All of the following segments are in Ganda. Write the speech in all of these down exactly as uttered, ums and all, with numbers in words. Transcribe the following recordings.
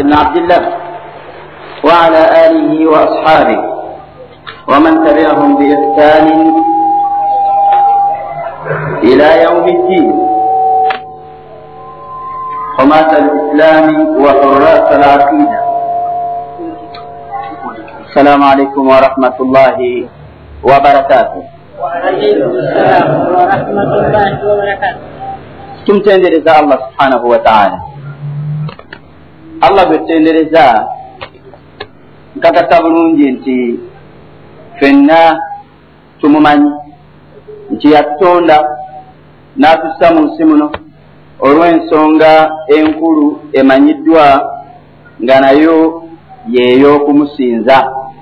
بن عبد الله وعلى آله وأصحابه ومن تبعهم بإحسان إلى يوم الدين. حماة الإسلام وحراس العقيدة، السلام عليكم ورحمة الله وبركاته. وعليكم السلام ورحمة الله وبركاته. tumtendereza Allah subhanahu wa ta'ala. Allah gwetendereza nkakasa bulungi nti fenna tumumanyi nti yatutonda n'atussa mu nsi muno olw'ensonga enkulu emanyiddwa nga nayo yeey'okumusinza.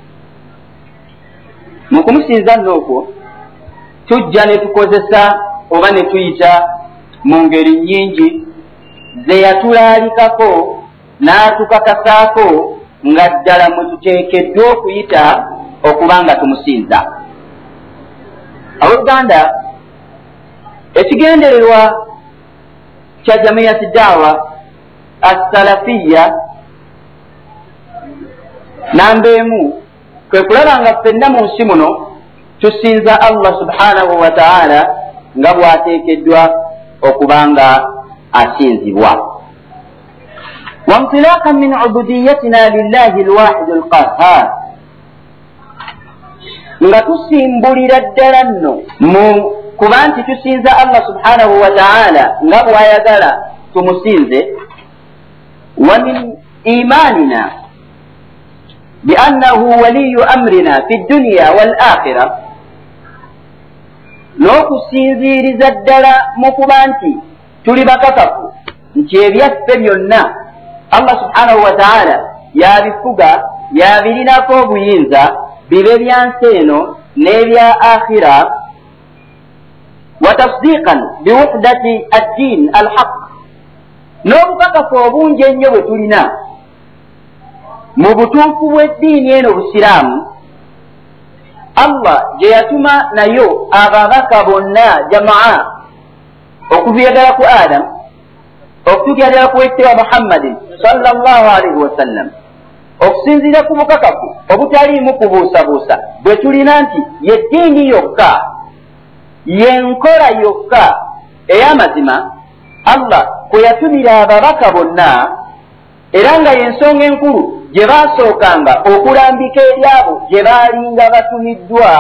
mu kumusinza n'okwo tujja ne tukozesa oba ne tuyita mu ngeri nnyingi ze yatulaalikako n'atukakasaako nga ddala mwe tuteekeddwa okuyita okuba nga tumusinza. abooluganda, ekigendererwa kya jamiyati daawa assalafiya namba emu kwe kulaba nga ffenna mu nsi muno tusinza Allah subhanahu wa ta'ala nga bw'ateekeddwa okuba nga asinzibwa. وانطلاقا من عبوديتنا لله الواحد القهار nga tusimbulira ddala nno mu kuba nti tusinza Allah subhanahu wa ta'ala nga bw'ayagala tumusinze. wa min imanina biannahu waliyu amrina fi dunya wal akhira, n'okusinziiriza ddala mu kuba nti tuli bakakafu nti ebyaffe byonna Allah subhanahu wa ta'ala yabifuga yabirinako obuyinza, bibe bya nsi eno n'ebya akhira. wa tasdiqan biwuhdati ad-din al-haq, n'obukakafu obungi ennyo bwe tulina mu butuufu bw'eddiini eno busiraamu. Allah gye yatuma nayo ababaka bonna jamaa okuviira ku Adam okutuukira ku wekitibwa Muhammadin sallallahu alaihi wasallam, okusinziira ku bukakafu obutaliimu kubuusabuusa bwe tulina nti yeddiini yokka yenkola yokka ey'amazima Allah kwe yatumira ababaka bonna, era nga yensonga enkulu gye baasookanga okulambika eryabo gye baalinga batumiddwa,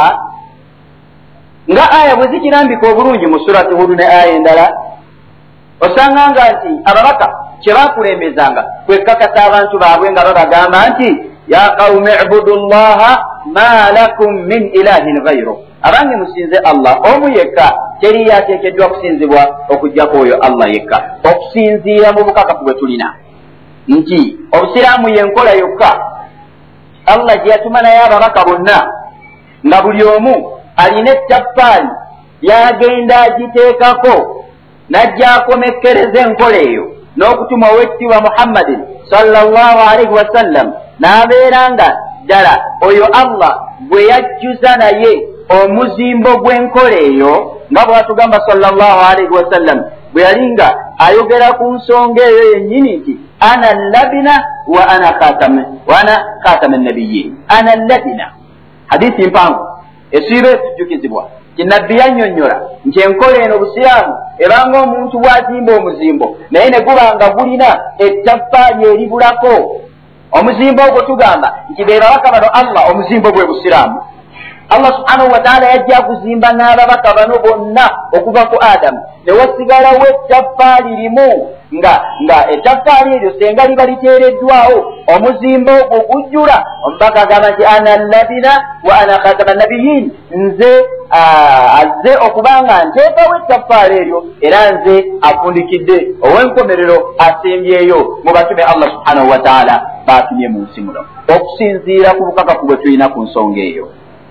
nga aya bwe zikirambika obulungi mu surati Hud ne aya endala osanganga nti ababaka kye baakulembezanga kwekakasa abantu baabwe nga babagamba nti ya qaumi ibudu llaha ma lakum min ilahin ghayru, abange musinze Allah omu yekka, teri yateekeddwa kusinzibwa okuggyako oyo Allah yekka. okusinziira mu bukakafu bwe tulina nti obusiraamu yenkola yokka Allah gye yatuma naye ababaka bonna nga buli omu alina ettaffaali yagenda agiteekako najja akomekkereza enkola eyo n'okutuma owekitiibwa Muhammadin sallallahu alaihi wasallam, n'abeera nga ddala oyo Allah bwe yajjuza naye omuzimbo gw'enkola eyo nga bw'atugamba sallallahu alaihi wasallam bwe yalinga ayogera ku nsonga eyo yennyini nti ana labina wa ana khatam wa ana khatam an-nabiyyin. ana labina hadithi mpanvu esiibe tujjukizibwa kinabbi yannyonnyola nti enkola eno busiraamu ebanga omuntu bw'azimba omuzimbo naye ne guba nga gulina ettaffaali eribulako, omuzimbo ogwo tugamba nti be babaka bano Allah omuzimbo gwe busiraamu. Allah subhanahu wa ta'ala yajja kuzimba n'ababaka bano bonna okuva ku Adamu, ne wasigalawo ettaffaali limu nga nga ettaffaali eryo senga liba liteereddwawo omuzimbo ogwo gujjula. omubaka agamba nti ana labina wa ana khatama nabiyyin, nze azze okuba nga nteekawo ettaffaali eryo era nze afundikidde ow'enkomerero asembyeyo mu batume Allah subhanahu wa ta'ala baatumye mu nsi muno. okusinziira ku bukakafu bwe tulina ku nsonga eyo.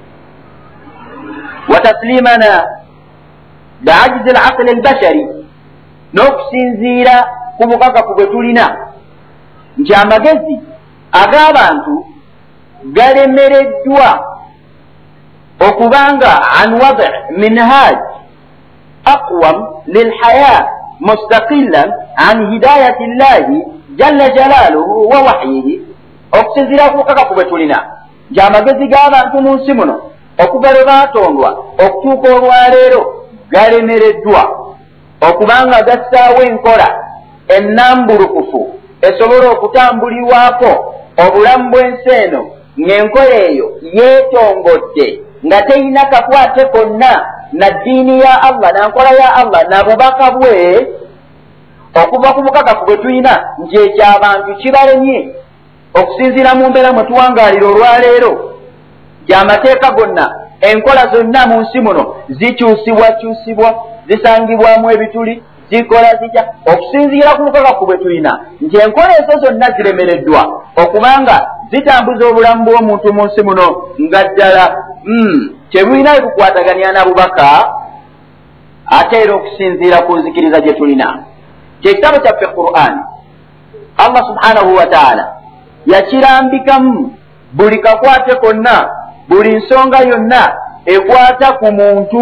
وتسليمنا بعجز العقل البشري, n'okusinziira ku bukakafu bwe tulina nti amagezi ag'abantu galemereddwa okubanga an wad' minhaj aqwam lilhaya mustaqilan an hidayati llahi jalla jalaaluhu wa wahyihi okusinziira ku bukakafu bwe tulina nti amagezi g'abantu mu nsi muno okuva lwe baatondwa okutuuka olwaleero galemereddwa okubanga gassaawo enkola ennambulukufu esobola okutambulirwako obulamu bw'ensi eno ng'enkola eyo yeetongodde nga teyina kakwate konna na ddiini ya Allah na nkola ya Allah na bubaka bwe okuva ku bukakafu bwe tulina nti ekyo abantu kibalemye okusinziira mu mbeera mwe tuwangaalira olwaleero gy'amateeka gonna enkola zonna mu nsi muno zikyusibwakyusibwa zisangibwamu ebituli zikola zitya okusinziira ku bukakafu bwe tulina nti enkola ezo zonna ziremereddwa okubanga zitambuza obulamu bw'omuntu mu nsi muno nga ddala tebulina ebikwataganya na bubaka ate era okusinziira ku nzikiriza gye tulina kyekitabo kyaffe Qur'an Allah subhanahu wa ta'ala yakirambikamu buli kakwate konna buli nsonga yonna ekwata ku muntu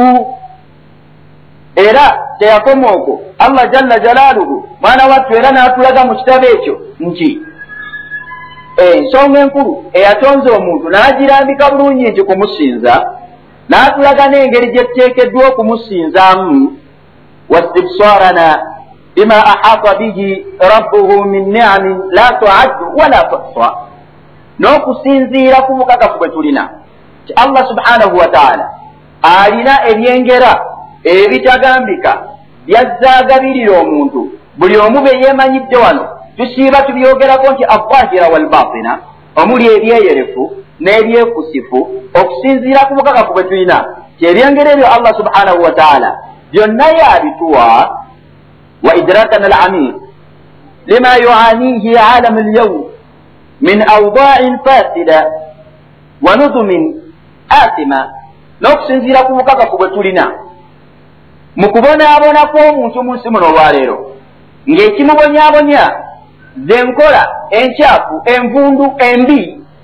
era teyakoma okwo Allah jalla jalaaluhu mwana wattu era n'atulaga mu kitabo ekyo nti ensonga enkulu eyatonze omuntu n'agirambika bulungi nti kumusinza n'atulaga n'engeri gye tuteekeddwa okumusinzaamu wastibsarana bima ahata bihi rabbuhu min ni'amin la tu'addu wala tuhsa n'okusinziira ku bukakafu bwe tulina ti Allah subhanahu wa ta'ala alina ebyengera ebitagambika byazaagabirira omuntu buli omu be yeemanyidde wano tusiiba tubyogerako nti alzahira walbatina omuli ebyeyerefu n'ebyekusifu okusinziira ku bukakafu bwe tulina ti ebyengera ebyo Allah subhanahu wa ta'ala byonna yabituwa wa idrakana al'amir lima yu'anihi alamu al-yawm min awda'in fasida wa nuzumin atima n'okusinziira ku bukakafu bwe tulina mu kubonaabona kw'omuntu mu nsi muno olwaleero ng'ekimubonyaabonya zenkola enkyafu envundu embi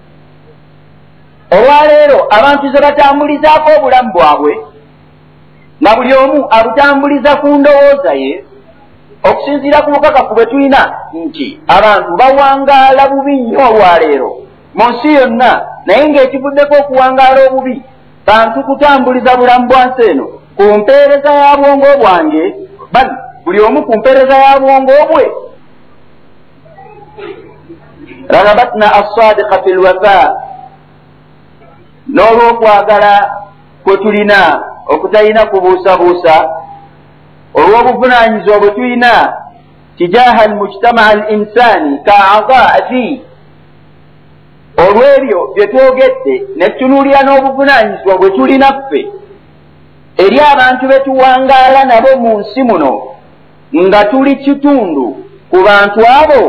olwaleero abantu ze batambulizaako obulamu bwabwe nga buli omu abutambuliza ku ndowooza ye okusinziira ku bukakafu bwe tulina nti abantu bawangaala bubi nnyo olwaleero mu nsi yonna naye ng'ekivuddeko okuwangaala obubi bantu kutambuliza bulamu bwa nsi eno ku mpeereza ya bwongo bwange bali buli omu ku mpeereza ya bwongo bwe ragabatna as-sadiqa fil wafa n'olw'okwagala kwe tulina okutalina kubuusabuusa olw'obuvunaanyizibwa bwe tulina tijaha almujtamaa al-insani ka'adaafi olw'ebyo bye twogedde ne tutunuulira n'obuvunaanyizibwa bwe tulina ffe eri abantu be tuwangaala nabo mu nsi muno nga tuli kitundu ku bantu abo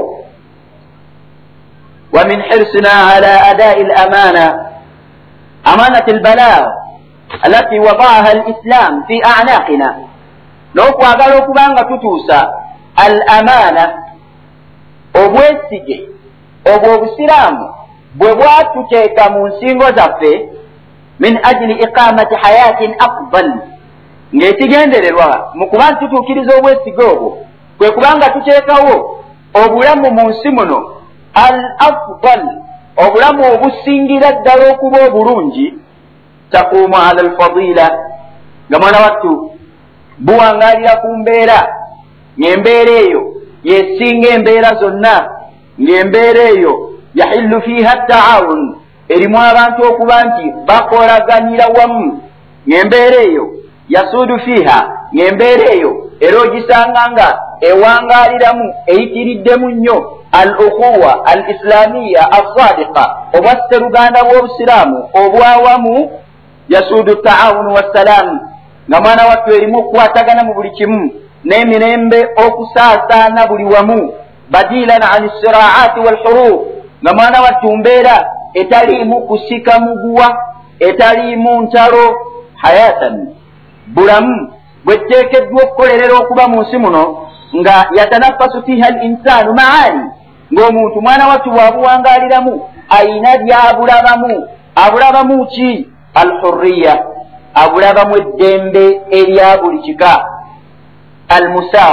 wa min hirsina ala adaa'i al-amaana amaanati al-balagh allati wada'aha al-islam fi a'naaqina n'okwagala okubanga tutuusa al-amaana obwesige obwo obusiraamu bwe bwatuteeka mu nsingo zaffe min ajili iqamati hayatin afdal ng'ekigendererwa mu kuba nti tutuukiriza obwesige obwo kwe kubanga tuteekawo obulamu mu nsi muno al afdal obulamu obusingira ddala okuba obulungi taquumu ala alfadila nga mwana wattu buwangaalira ku mbeera ng'embeera eyo yesinga embeera zonna ng'embeera eyo yahillu fiiha taawun erimu abantu okuba nti bakolaganira wamu ng'embeera eyo yasuudu fiiha ng'embeera eyo era ogisanga nga ewangaaliramu eyitiriddemu nnyo al ukhuwa al islamiya assadiqa obwasseruganda bw'obusiraamu obwawamu yasuudu taawunu wassalaamu nga mwana wattu erimu okukwatagana mu buli kimu n'emirembe okusaasaana buli wamu badiilan an siraati walhurub nga mwana wattu mbeera etaliimu kusika muguwa etaliimu ntalo hayatan bulamu bwetteekeddwa okukolerera okuba mu nsi muno nga yatanaffasu fiiha al insaanu maani ng'omuntu mwana wattu bw'abuwangaaliramu ayina by'abulabamu abulabamu ki alhurriya abulabamu eddembe erya buli kika almusaawa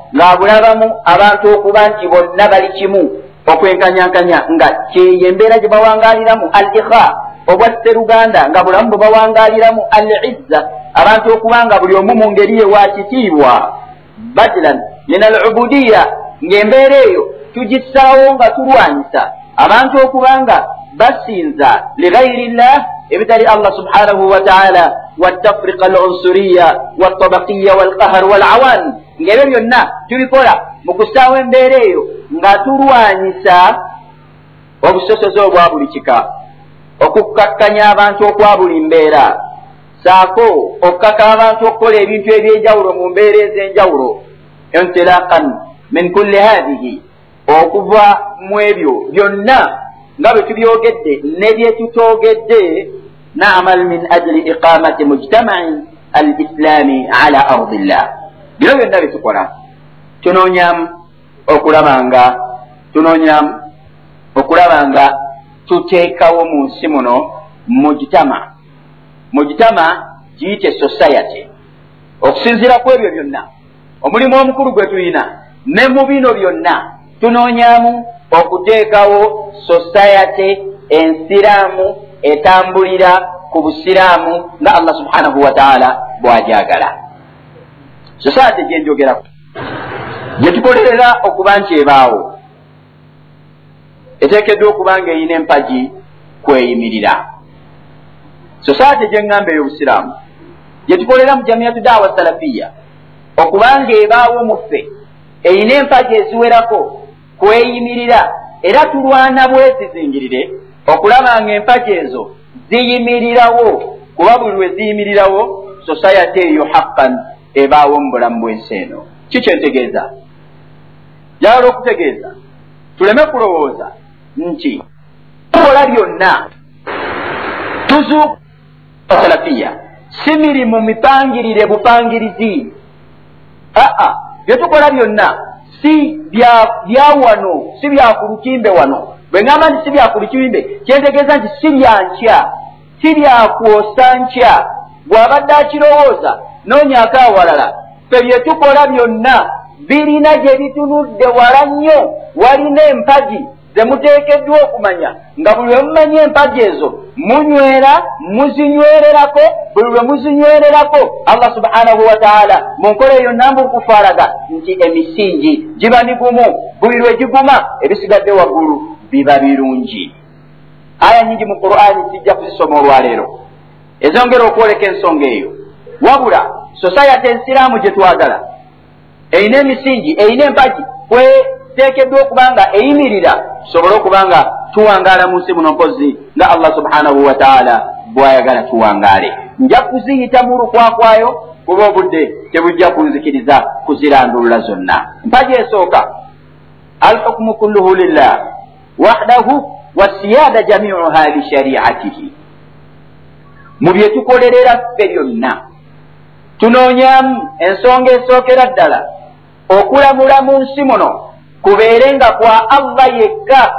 ng'abulabamu abantu okuba nti bonna bali kimu okwenkanyankanya nga kyeyo embeera gye bawangaaliramu al ikha obwa sseruganda nga bulamu bwe bawangaaliramu al izza abantu okuba nga buli omu mu ngeri ye wa kitiibwa badilan min al ubudiya ng'embeera eyo tugissaawo nga tulwanyisa abantu okuba nga basinza lighairi llah ebitali allah subhanahu wa taala watafriqa al unsuriya waltabaqiya walqahar walawan ng'ebyo byonna tubikola mu kusaawo embeera eyo nga tulwanyisa obusosoze obwa buli kika okukkakkanya abantu okwa buli mbeera saako okukaka abantu okukola ebintu eby'enjawulo mu mbeera ez'enjawulo intilaqan min kulli hadihi okuva mu ebyo byonna nga bwe tubyogedde ne bye tutoogedde na'mal min ajli iqamati mujtama'in al-islami ala ardillah bino byonna bye tukola tunoonyamu okulabanga tunoonyamu okulabanga tuteekawo mu nsi muno mujtama mujtama giyite society okusinziira ku ebyo byonna omulimu omukulu gwe tulina ne mu bino byonna tunoonyamu okuteekawo society ensiraamu etambulira ku busiraamu nga allah subhanahu wa taala bw'ajagala society gyenjogerako gye tukolerera okuba nti ebaawo eteekeddwa okuba nga eyina empagi kweyimirira society gye ŋŋamba ey'obusiraamu gye tukolera mu jamiyatu dawa salafiya okuba nga ebaawo mu ffe eyina empagi eziwerako kweyimirira era tulwana bwezizingirire okulaba nga empagi ezo ziyimirirawo kuba buli lwe ziyimirirawo society eyo haqqan ebaawo mu bulamu bw'ensi eno kikyentegeeza jagala okutegeeza tuleme kulowooza nti tukola byonna tuzuuka salafiya si mirimu mipangirire bupangirizi aa byetukola byonna si bya wano si bya ku lukimbe wano bwe ŋŋamba nti si bya ku lukimbe kyentegeeza nti si bya nkya si bya kwosa nkya bw'abadde akirowooza noonyaako awalala fe bye tukola byonna birina gye bitunudde wala nnyo walina empagi ze muteekeddwa okumanya nga buli lwe mumanya empagi ezo munywera muzinywererako buli lwe muzinywererako allah subhanahu wa taala mu nkola eyo namba okufaalaga nti emisingi giba migumu buli lwe giguma ebisigadde waggulu biba birungi aya nyingi mu qur'ani zijja kuzisoma olwaleero ezongera okwoleka ensonga eyo wabula society ensiraamu gye twagala eyina emisingi eyina empagi kweteekeddwa okuba nga eyimirira tusobole okuba nga tuwangaala mu nsi muno mpozi nga allah subhanahu wa taala bw'ayagala tuwangaale nja kuziyita mu lukwakwayo kuba obudde tebujja kunzikiriza kuzirandulula zonna mpagi esooka alhukmu kulluhu lillah wahdahu wasiyada jamiuha lishariatihi mu bye tukolerera ffe byonna tunoonyamu ensonga esookera ddala okulamula mu nsi muno kubeere nga kwa allah yekka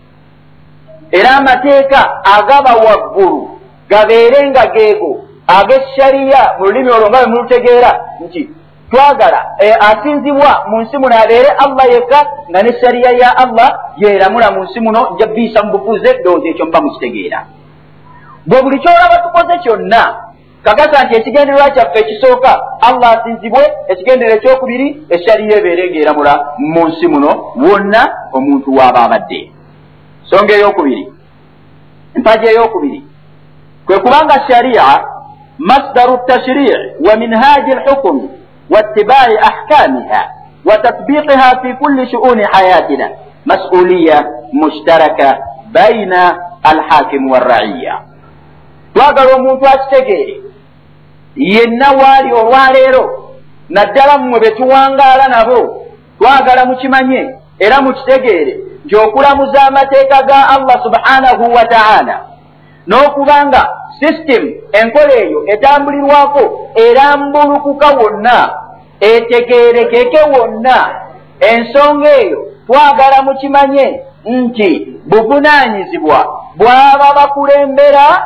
era amateeka agaba waggulu gabeere nga geego ag'eshariya mu lulimi olwo nga bwe mulutegeera nti twagala e, asinzibwa mu nsi muno abeere allah yekka nga ne shariya ya allah yeeramula mu nsi muno nja biisa mu bufuze ddowooza ekyo muba mukitegeera bwe buli kyolaba tukoze kyonna kagasa nti ekigendererwa kyaffe ekisooka allah asinzibwe ekigendererwa ekyokubiri eshariya ebeere ng'eramula mu nsi muno wonna omuntu waaba abadde songa eyokubiri mpagi eyokubiri kwe kubanga shariya masdaru tashrii wa minhaji lhukmi wattibai ahkamiha wa tatbiqiha fi kulli shuuni hayatina masuliya mushtaraka baina alhakimu walraiya twagala omuntu akitegeere yenna waali olwaleero naddala mmwe be tuwangaala nabo twagala mukimanye era mukitegeere nti okulamuza amateeka ga allah subhanahu wa taala n'okubanga system enkola eyo etambulirwako erambulukuka wonna etegeerekeke wonna ensonga eyo twagala mukimanye nti buvunaanyizibwa bw'aba bakulembera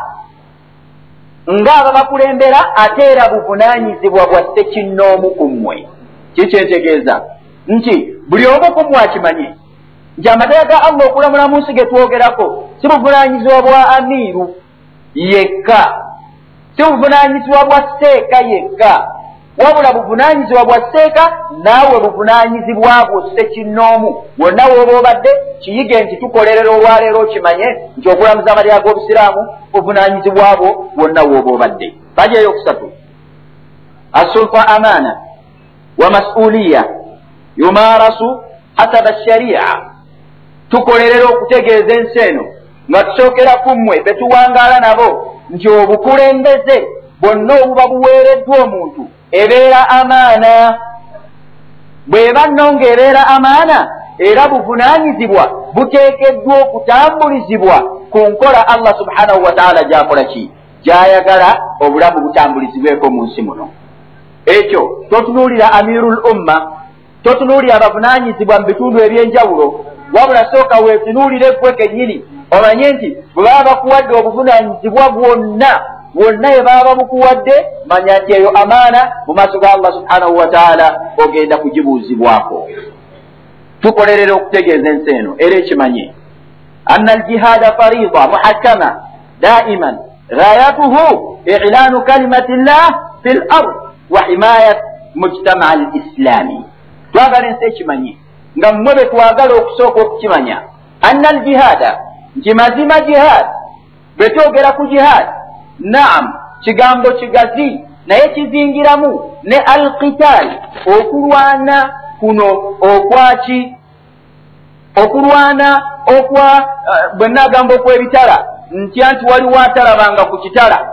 ng'aba bakulembera ate era buvunaanyizibwa bwa ssekinnoomu ku mmwe kikyentegeeza nti buli omu ku mmwe akimanye nti amateeka ga Allah okulamula mu nsi ge twogerako si buvunaanyizibwa bwa amiiru yekka, si buvunaanyizibwa bwa seeka yekka, wabula buvunaanyizibwa bwa seeka naawe buvunaanyizibwa bwo ssekinnoomu. Wonna w'oba obadde kiyige nti tukolerera olwaleero okimanye nti okulamuza amateeka g'obusiraamu buvunaanyizibwa bwo wonna w'oba obadde. Baja eyokusatu, asulfa amaana wa mas'uliya yumarasu hasaba sharia. Tukolerera okutegeeza ensi eno nga tusookera ku mmwe be tuwangaala nabo nti obukulembeze bwonna obuba buweereddwa omuntu ebeera amaana. Bw'eba nno ng'ebeera amaana era buvunaanyizibwa buteekeddwa okutambulizibwa ku nkola Allah subhanahu wa ta'ala gy'akola ki, gy'ayagala obulamu butambulizibweko mu nsi muno. Ekyo totunuulira amirul umma, totunuulira abavunaanyizibwa mu bitundu eby'enjawulo, wabula sooka weetunuulire ggwe kennyini omanye nti bwe baba bakuwadde obuvunaanyizibwa bwonna wonna bye baba babukuwadde manya nti eyo amaana mu maaso ga Allah subhanahu wa ta'ala ogenda kugibuuzibwako. Tukolerera okutegeeza ensi eno era ekimanye anna aljihaada fariida muhakkama daiman ghayatuhu i'laanu kalimati llah fi l ard wa himayat mujtama al islami. Twagala ensi ekimanye nga mmwe be twagala okusooka okukimanya anna aljihaada nti mazima jihaad, bwe twogera ku jihaad naam kigambo kigazi naye kizingiramu ne alqital, okulwana kuno okwaki, okulwana okwa uh, bwe nagamba okw'ebitala nti anti waliwo atalabanga ku kitala,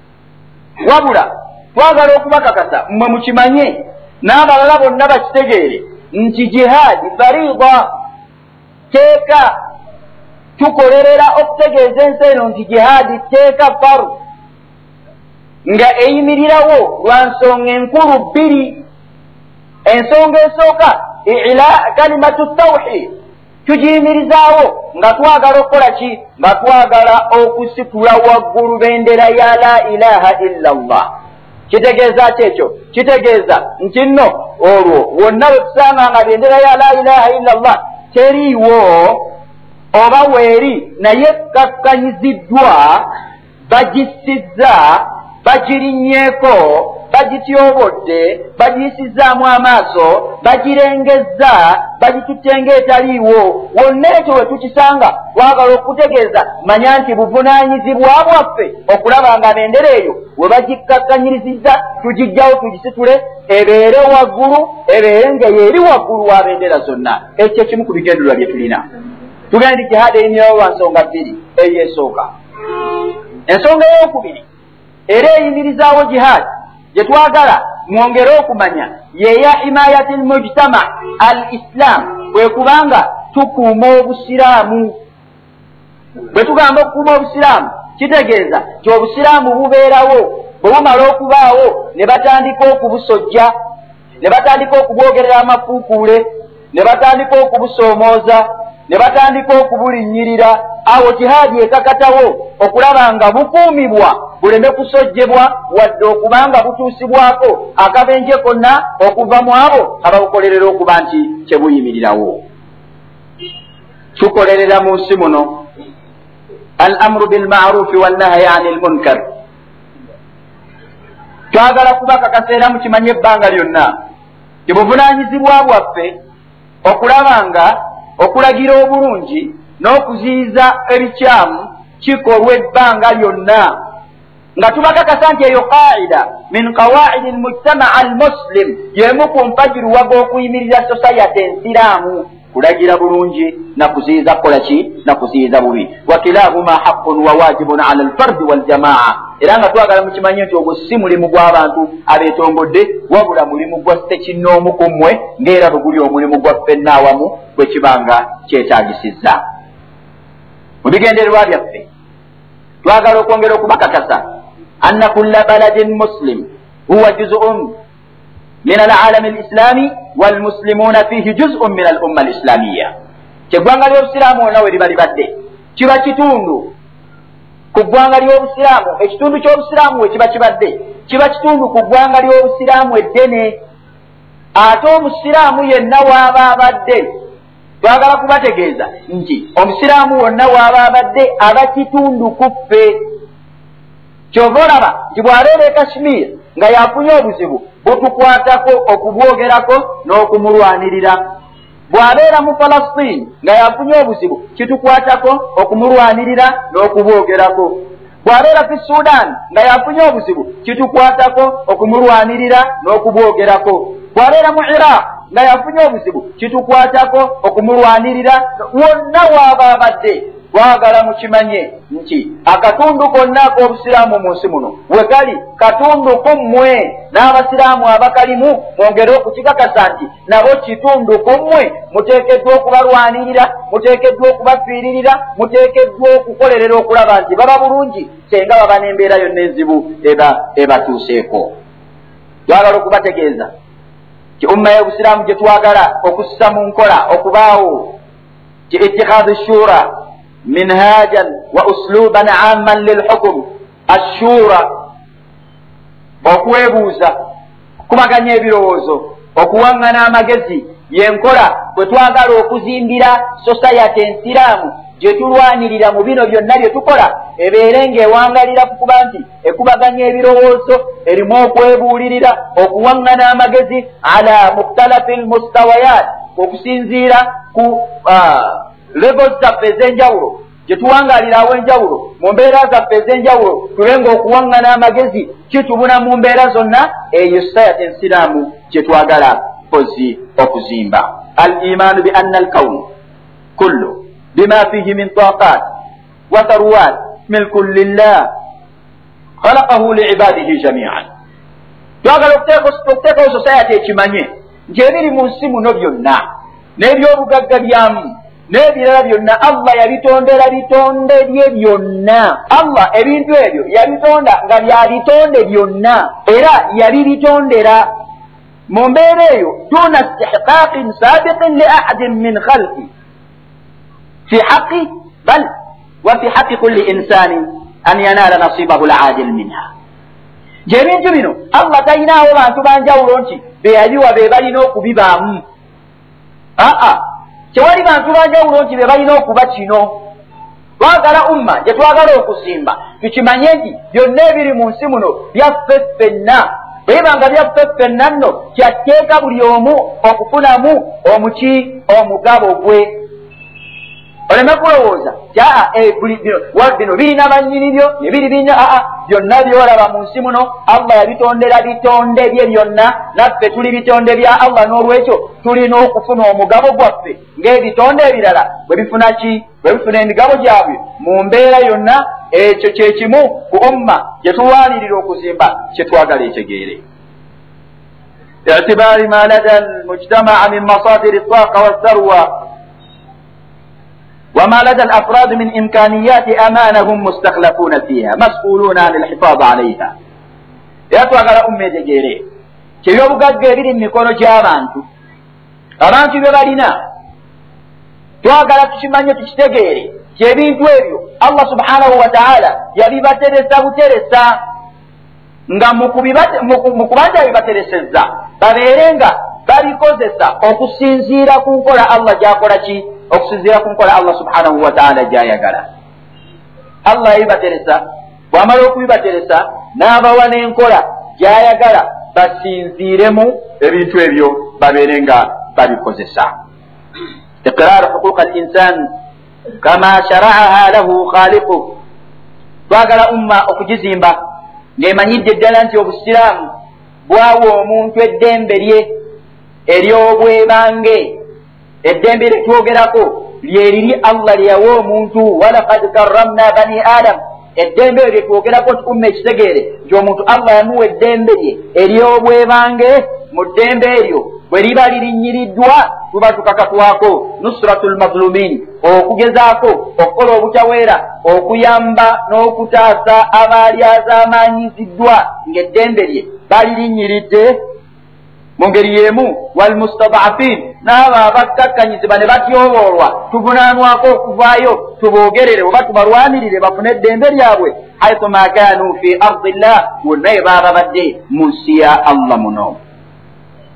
wabula twagala okubakakasa mmwe mukimanye n'abalala bonna bakitegeere nti jihaadi fariida teeka. Tukolerera okutegeeza ensi eno nti jihaadi teeka faru nga eyimirirawo lwa nsonga enkulu bbiri. Ensonga esooka ila kalimatu tawhid, tugiyimirizaawo nga twagala okukola ki, nga twagala okusitula waggulu bendera ya la ilaha illa Allah. Kitegeeza ki ekyo? Kitegeeza nti nno olwo wonna bwe tusanga nga bendera ya la ilaha illa Allah teriiwo oba weeri naye kakkanyiziddwa, bagisizza, bagirinnyeko, bagityobodde, bagiyisizaamu amaaso, bagirengezza, bagitutte ng'etaliiwo. Wonna ekyo we tukisanga twagala okutegeeza manya nti buvunaanyizibwa bwaffe okulaba nga bendera eyo we bagikakkanyirizizza tugiggyawo tugisitule ebeere waggulu, ebeere ng'eyo eri waggulu wa bendera zonna. Ekyo kimu ku bigendererwa bye tulina. Tugenda nti jihaadi eyimirirawo lwa nsonga bbiri. Eyo esooka. Ensonga ey'okubiri era eyimirizaawo jihaadi gye twagala mwongere okumanya yeya himayati almujtama al islam, bwe kubanga tukuuma obusiraamu. Bwe tugamba okukuuma obusiraamu kitegeeza nti obusiraamu bubeerawo, bwe bumala okubaawo ne batandika okubusojja, ne batandika okubwogerera amafuukuule, ne batandika okubusoomooza, ne batandika okubulinnyirira. Awo jihaadi ekakatawo okulaba nga bukuumibwa buleme kusojjebwa wadde okubanga butuusibwako akabenje konna okuva mu abo ababukolerera okuba nti kyebuyimirirawo. Tukolerera mu nsi muno al amru bilmaarufi wannahyi ani lmunkar. Twagala kubakakasa era mukimanye ebbanga lyonna ti buvunaanyizibwa bwaffe okulaba nga okulagira obulungi n'okuziyiza ebikyamu kikolwa ebbanga lyonna, nga tubakakasa nti eyo qaida min qawaidi almujtama almuslim, yemu ku mpagiruwa g'okuyimirira society ensiraamu, kulagira bulungi na kuziyiza kukola ki, na kuziyiza bubi. Wakilahuma haqqun wa wajibun ala alfardi waljamaa. Era nga twagala mukimanye nti ogwo si mulimu gw'abantu abeetombodde, wabula mulimu gwa ssekinnoomu ku mmwe, ng'era bwe guli omulimu gwa ffenna awamu bwe kibanga kyetaagisizza. Mu bigendererwa byaffe twagala okwongera okubakakasa anna kulla baladin muslim huwa juz'un min alaalami alislami walmuslimuna fihi juz'un min alumma alislamiyya. Kyeggwanga ly'obusiraamu wonna we liba libadde kiba kitundu ku ggwanga ly'obusiraamu. Ekitundu ky'obusiraamu we kiba kibadde kiba kitundu ku ggwanga ly'obusiraamu eddene. ate omusiraamu yenna waaba abadde twagala kubategeeza nti omusiraamu wonna waaba abadde aba kitundu kuffe. Kyova olaba nti bw'abeera e Kashmir nga yafunye obuzibu butukwatako okubwogerako n'okumulwanirira. Bw'abeera mu Palestine nga yafunye obuzibu kitukwatako okumulwanirira n'okubwogerako. Bw'abeera fi Sudan nga yafunye obuzibu kitukwatako okumulwanirira n'okubwogerako. Bw'abeera mu Iraq nga yafunye obuzibu kitukwatako okumulwanirira. Wonna waaba abadde twagala mukimanye nti akatundu konna ak'obusiraamu mu nsi muno we kali katundu kummwe, n'abasiraamu abakalimu mwongere okukikakasa nti nabo kitundu kummwe. Muteekeddwa okubalwanirira, muteekeddwa okubafiiririra, muteekeddwa okukolerera okulaba nti baba bulungi senga baba n'embeera yonna enzibu eba ebatuuseeko. Twagala okubategeeza ti umma y'obusiraamu gye twagala okussa mu nkola okubaawo ti ittikhadhu shura منهاجا واسلوبا عاما للحكم. الشورى okwebuuza, okubaganya ebirowoozo, okuwangana amagezi yenkola bwe twagala okuzimbira society ensiraamu gye tulwanirira mu bino byonna bye tukola ebeere ng'ewangalira ku kuba nti ekubaganya ebirowoozo, erimu okwebuulirira, okuwangana amagezi ala mukhtalafi almustawayat, okusinziira ku levels zaffe ez'enjawulo gye tuwangalirawo enjawulo mu mbeera zaffe ez'enjawulo tube ng'okuwangana amagezi kitubuna mu mbeera zonna. eyo society ensiraamu gye twagala pozi okuzimba. al imaanu bi anna alkawn kullu bima fihi min taqat wa tharwat milkun lillah khalaqahu liibadihi jamian. twagala okuteekawo society ekimanye nti ebiri mu nsi muno byonna n'ebyobugagga byamu n'ebirala byonna Allah yabitondera bitonde bye byonna. Allah ebintu ebyo yabitonda nga bya bitonde byonna era yabibitondera mu mbeera eyo duna istihqaqin sabiqin li ahadin min khalqi fi haqqi bal wa fi haqqi kulli insanin an yanala nasibahu al-adil minha. Gy'ebintu bino Allah talinawo bantu banjawulo nti be yabiwa be balina okubibaamu. aa tewali bantu banjawulo nti be balina okuba kino. Twagala umma gye twagala okuzimba tukimanye nti byonna ebiri mu nsi muno byaffe ffenna. Bweba nga byaffe ffenna nno kyatteeka buli omu okufunamu omuki omugabo gwe. Oleme kulowooza aa bino birina bannyini byo nebiri birina aa byonna byolaba mu nsi muno Allah yabitondera bitonde bye byonna, naffe tuli bitonde bya Allah. N'olwekyo tulina okufuna omugabo gwaffe ng'ebitonde ebirala bwe bifuna ki bwe bifuna emigabo gyabwe mu mbeera yonna. Ekyo kye kimu ku umma gye tulwanirira okuzimba kye twagala etegeere. i'tibaari ma lada almujtama'a min masadiri at-taqa was-sarwa وما لدى الأفراد من إمكانيات أمانة هم مستخلفون فيها مسؤولون عن الحفاظ عليها. يتوغل أمي تجيري كيف يبقى قبل ميكونو جابانتو abantu bye balina twagala tukimanye tukitegeere kyebintu ebyo Allah subhanahu wa ta'ala yabibateresa buteresa nga mu kubanja bibateresezza babeere nga babikozesa okusinziira ku nkola Allah gyakola ki okusinziira ku nkola Allah subhanahu wa ta'ala gyayagala. Allah yabibateresa, bw'amala okubibateresa n'abawa n'enkola gyayagala basinziiremu ebintu ebyo babeere nga babikozesa. iqraaru huquuq al-insan kama shara'aha lahu khaliquh. twagala umma okugizimba ng'emanyidde ddala nti obusiraamu bwawa omuntu eddembe lye ery'obwebange. eddembe lye twogerako lye liri Allah lye yawa omuntu, walaqad karramna bani adam. eddembe lye twogerako nti umma ekitegeere nti omuntu Allah yamuwa eddembe lye ery'obwebange. mu ddembe eryo bwe liba lirinyiriddwa tuba tukakatwako nusratul mazlumin, okugezaako okukola obutaweera, okuyamba n'okutaasa abaali azaamaanyiziddwa ng'eddembe lye balirinnyiridde mu ngeri y'emu. walmustad'afin, n'abo abakkakkanyizibwa ne batyoboolwa tuvunaanwako okuvaayo tuboogerere oba tubalwanirire bafune eddembe lyabwe. haithu ma kaanu fi ardillah, wonna bwe baaba badde mu nsi ya Allah muno.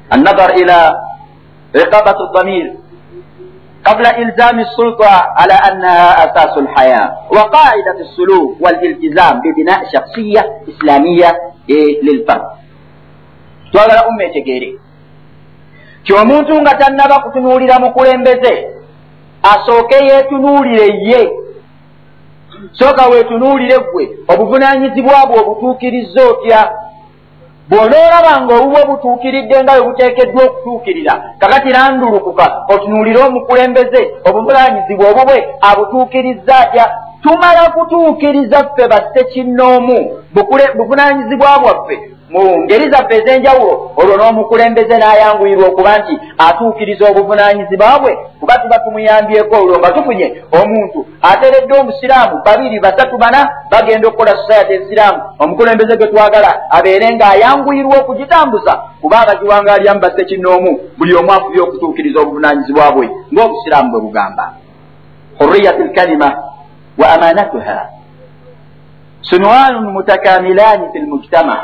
النظر إلى رقابة الضمير قبل إلزام السلطة على أنها أساس الحياة وقاعدة السلوك والالتزام ببناء شخصية إسلامية للفرد. twagala umma etegeere ti omuntu nga tannaba kutunuulira mukulembeze asooke yeetunuulire ye, sooka weetunuulire gwe obuvunaanyizibwa bwe obutuukirizza otya. bw'onoolaba ng'obubwe butuukiridde nga bwe buteekeddwa okutuukirira kakati randulukuka otunuulire omukulembeze obuvunaanyizibwa obubwe abutuukirizza atya. tumala kutuukiriza ffe bassekinnoomu buvunaanyizibwa bwaffe mu ngeri zaffe ez'enjawulo, olwo n'omukulembeze n'ayanguyirwa okuba nti atuukiriza obuvunaanyizibwa bwe, kuba tuba tumuyambyeko. olwo nga tufunye omuntu ateredde omusiraamu babiri basatu bana bagenda okukola society ensiraamu, omukulembeze gwe twagala abeere ng'ayanguyirwa okugitambuza, kuba abagiwangaalyamu bassekinnoomu buli omu afubye okutuukiriza obuvunaanyizibwa bwe ng'obusiraamu bwe bugamba. hurriyatu lkalima wa amanatuha sunwanun mutakamilaani fi lmujtama.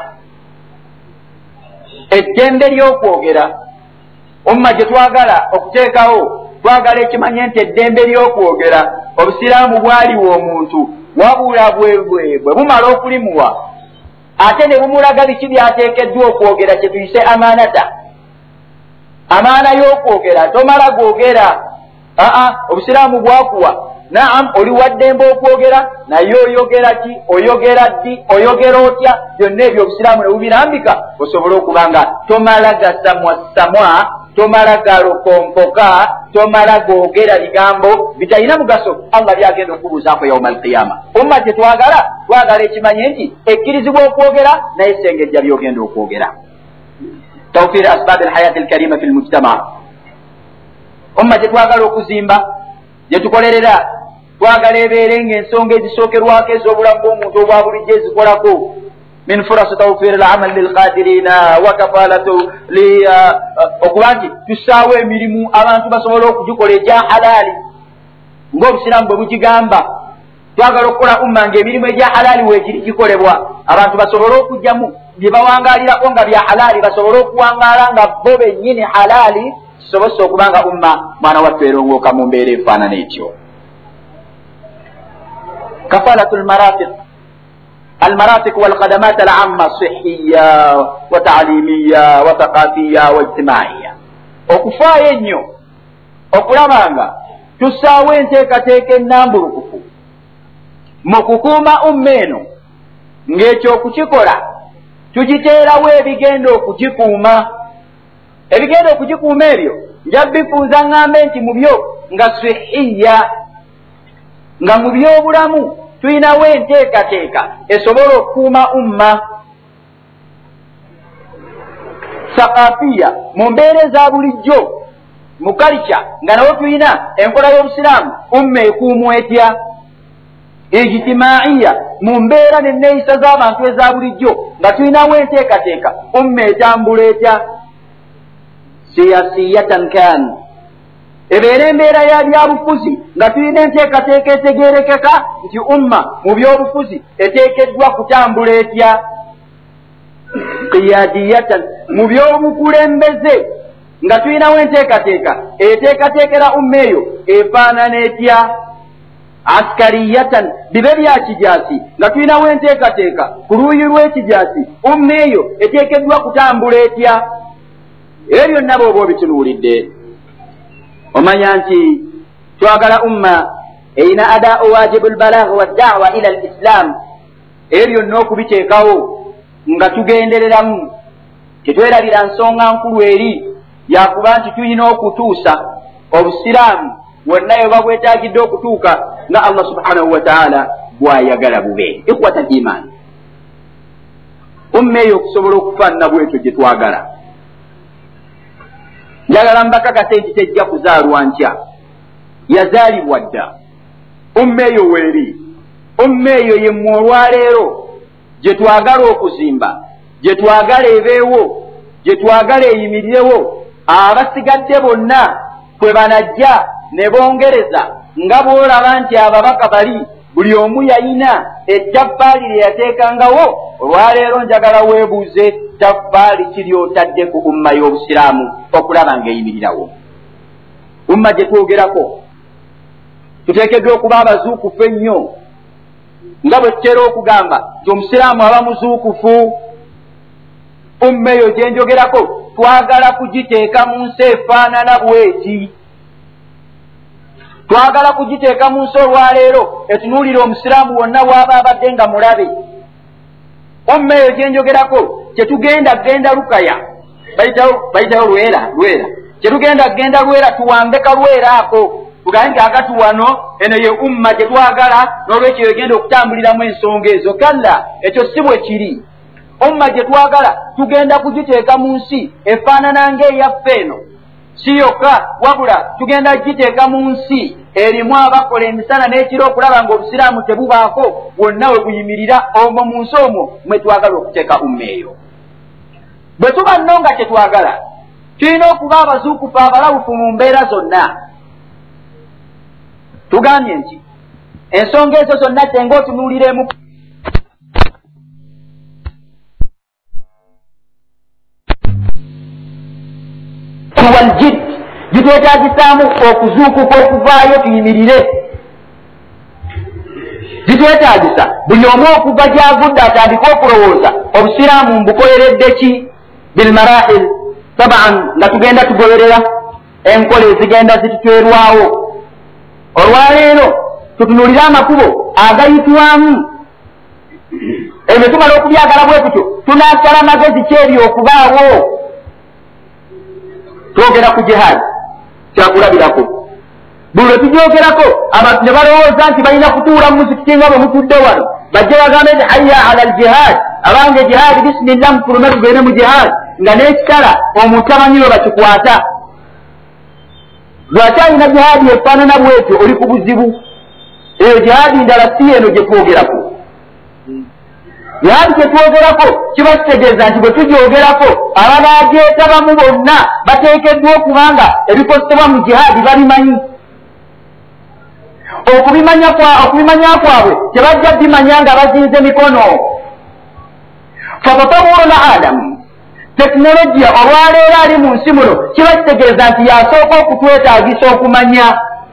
eddembe ly'okwogera umma gye twagala okuteekawo, twagala ekimanye nti eddembe ly'okwogera obusiraamu bwaliwo omuntu wabula bwe bwe bumala okulimuwa ate ne bumulaga biki byateekeddwa okwogera, kye tuyise amaanata. amaana y'okwogera tomala gwogera, aa obusiraamu bwakuwa naam oli waddembe okwogera naye oyogera ki, oyogera ddi, oyogera otya, byonna ebyo obusiraamu ne bubirambika osobole okuba nga tomala gasamwasamwa, tomala galokompoka, tomala googera bigambo bitalina mugaso Allah byagenda okubuuzaako yauma alqiyama. umma gye twagala twagala ekimanye nti ekkirizibwa okwogera naye sengejja byogenda okwogera. tawfir asbab alhayati alkarima fi lmujtama. umma gye twagala okuzimba gye tukolerera twagala ebeere ng'ensonga ezisookerwako ez'obulamu bw'omuntu obwa bulijjo ezikolako min furasi tawfir alamal lilqadirina wa kafalatu okuba nti tusaawo emirimu abantu basobole okugikola egya halaali ng'obusiraamu bwe bugigamba. twagala okukola umma ng'emirimu egya halaali weegiri gikolebwa, abantu basobole okugyamu bye bawangaalirako nga bya halaali, basobole okuwangaala nga bo bennyini halaali, kisobose okuba nga umma mwana wattu erongooka mu mbeera efaanana etyo. kafalatu almarafiq المرافق والخدمات العامة الصحية وتعليمية وثقافية واجتماعية. okufaayo ennyo okulaba nga tusaawo enteekateeka ennambulukufu mu kukuuma umma eno, ng'ekyo okukikola tugiteerawo ebigenda okugikuuma. ebigenda okugikuuma ebyo nja bifuuza ŋŋambe nti mu byo nga sihiya, nga mu byobulamu tuyinawo enteekateeka esobola okukuuma umma. saqafiya mu mbeera eza bulijjo mu kalica nga nawo tuyina enkola y'obusiraamu umma ekuumwa etya. ijtimaiya mu mbeera n'enneeyisa z'abantu eza bulijjo nga tuyinawo enteekateeka umma etambula etya. siyasiyatan kan ebeera embeera ya byabufuzi nga tulina enteekateeka etegeerekeka nti umma mu by'obufuzi eteekeddwa kutambula etya. qiyadiyatan mu by'obukulembeze nga tulinawo enteekateeka eteekateekera umma eyo efaanana etya. askariyatan bibe bya kijaasi nga tulinawo enteekateeka ku luuyi lw'ekijaasi umma eyo eteekeddwa kutambula etya. ebyo byonna bw'oba obitunuulidde omanya nti twagala umma erina adaau wajibu lbalagh waddawa ila lislam. ebyo byonna okubiteekawo nga tugendereramu, tetwerabira nsonga nkulu eri yakuba nti tulina okutuusa obusiraamu wonna bwe babwetaagidde okutuuka nga Allah subhanahu wa taala bw'ayagala bube. ikhwata liman, umma eyo okusobola okufaanana bwetyo gye twagala, njagala mbakakase nti tejja kuzaalwa nkya, yazaalibwa dda. umma eyo weeri, umma eyo yemmwe olwaleero gye twagala okuzimba, gye twagala ebeewo, gye twagala eyimirirewo. abasigadde bonna kwe banajja ne bongereza nga bw'olaba nti ababaka bali buli omu yayina ettaffaali lye yateekangawo. Olwaleero njagala weebuuze ttaffaali kiri otadde ku umma y'obusiraamu okulaba ng'eyimirirawo. Umma gye twogerako tuteekeddwa okuba abazuukufu ennyo, nga bwe tutera okugamba nti omusiraamu aba muzuukufu. Umma eyo gye njogerako twagala kugiteeka mu nsi efaanana bw'eti. Twagala kugiteeka mu nsi olwaleero etunuulira omusiraamu wonna bw'aba abadde nga mulabe. Umma eyo gye njogerako kyetugenda genda Lukaya bayitayo lwera lwera kyetugenda genda lwera tuwambe kalwera ako tugambe nti akati wano eno ye umma gye twagala n'olwekyo egenda okutambuliramu ensonga ezo. Kalla, ekyo si bwe kiri. Umma gye twagala tugenda kugiteeka mu nsi efaanana ng'eyaffe eno, si yokka wabula tugenda giteeka mu nsi erimu abakola emisana n'ekiro okulaba ng'obusiraamu tebubaako bwonna we buyimirira. Omwo mu nsi omwo mwe twagala okuteeka umma eyo. Bwe tuba nno nga kyetwagala tulina okuba abazuukufu abalawufu mu mbeera zonna. Tugambye nti ensonga ezo zonna tenga otunuuliremu waljid gitwetaagisaamu okuzuukuka okuvaayo tuyimirire. Gitwetaagisa buli omu okuva gy'avudde atandika okulowooza obusiraamu mbukoleredde ki bilmarahil taban nga tugenda tugoberera enkola ezigenda zitutwerwawo. Olwaleero tutunulire amakubo agayitwamu ebyo tumala okubyagala bwe tutyo tunaasala magezi kyebyo okubaawo. Twogera ku jihaadi kyakulabirako. Buli lwe tugyogerako abantu ne balowooza nti balina kutuula mu muzikiti nga bwe mutudde wano bajje bagambe nti hayya ala aljihaadi, abange jihaadi bisimillah mufulume tugende mu jihaadi, nga n'ekitala omuntu amanyi we bakikwata. Bw'akyalina jihaadi efaanana bwetyo oli ku buzibu. Eyo jihaadi ndala si eno gye twogerako. Jihaadi kye twogerako kiba kitegeeza nti bwe tugyogerako abanaagyetabamu bonna bateekeddwa okubanga ebikozesebwa mu jihaadi babimanyi. Okubimanya kwabwe tebajja bimanya nga bazinze mikono. Fatatawuru alamu, tekinologiya olwaleero ali mu nsi muno kiba kitegeeza nti yasooka okutwetaagisa okumanya.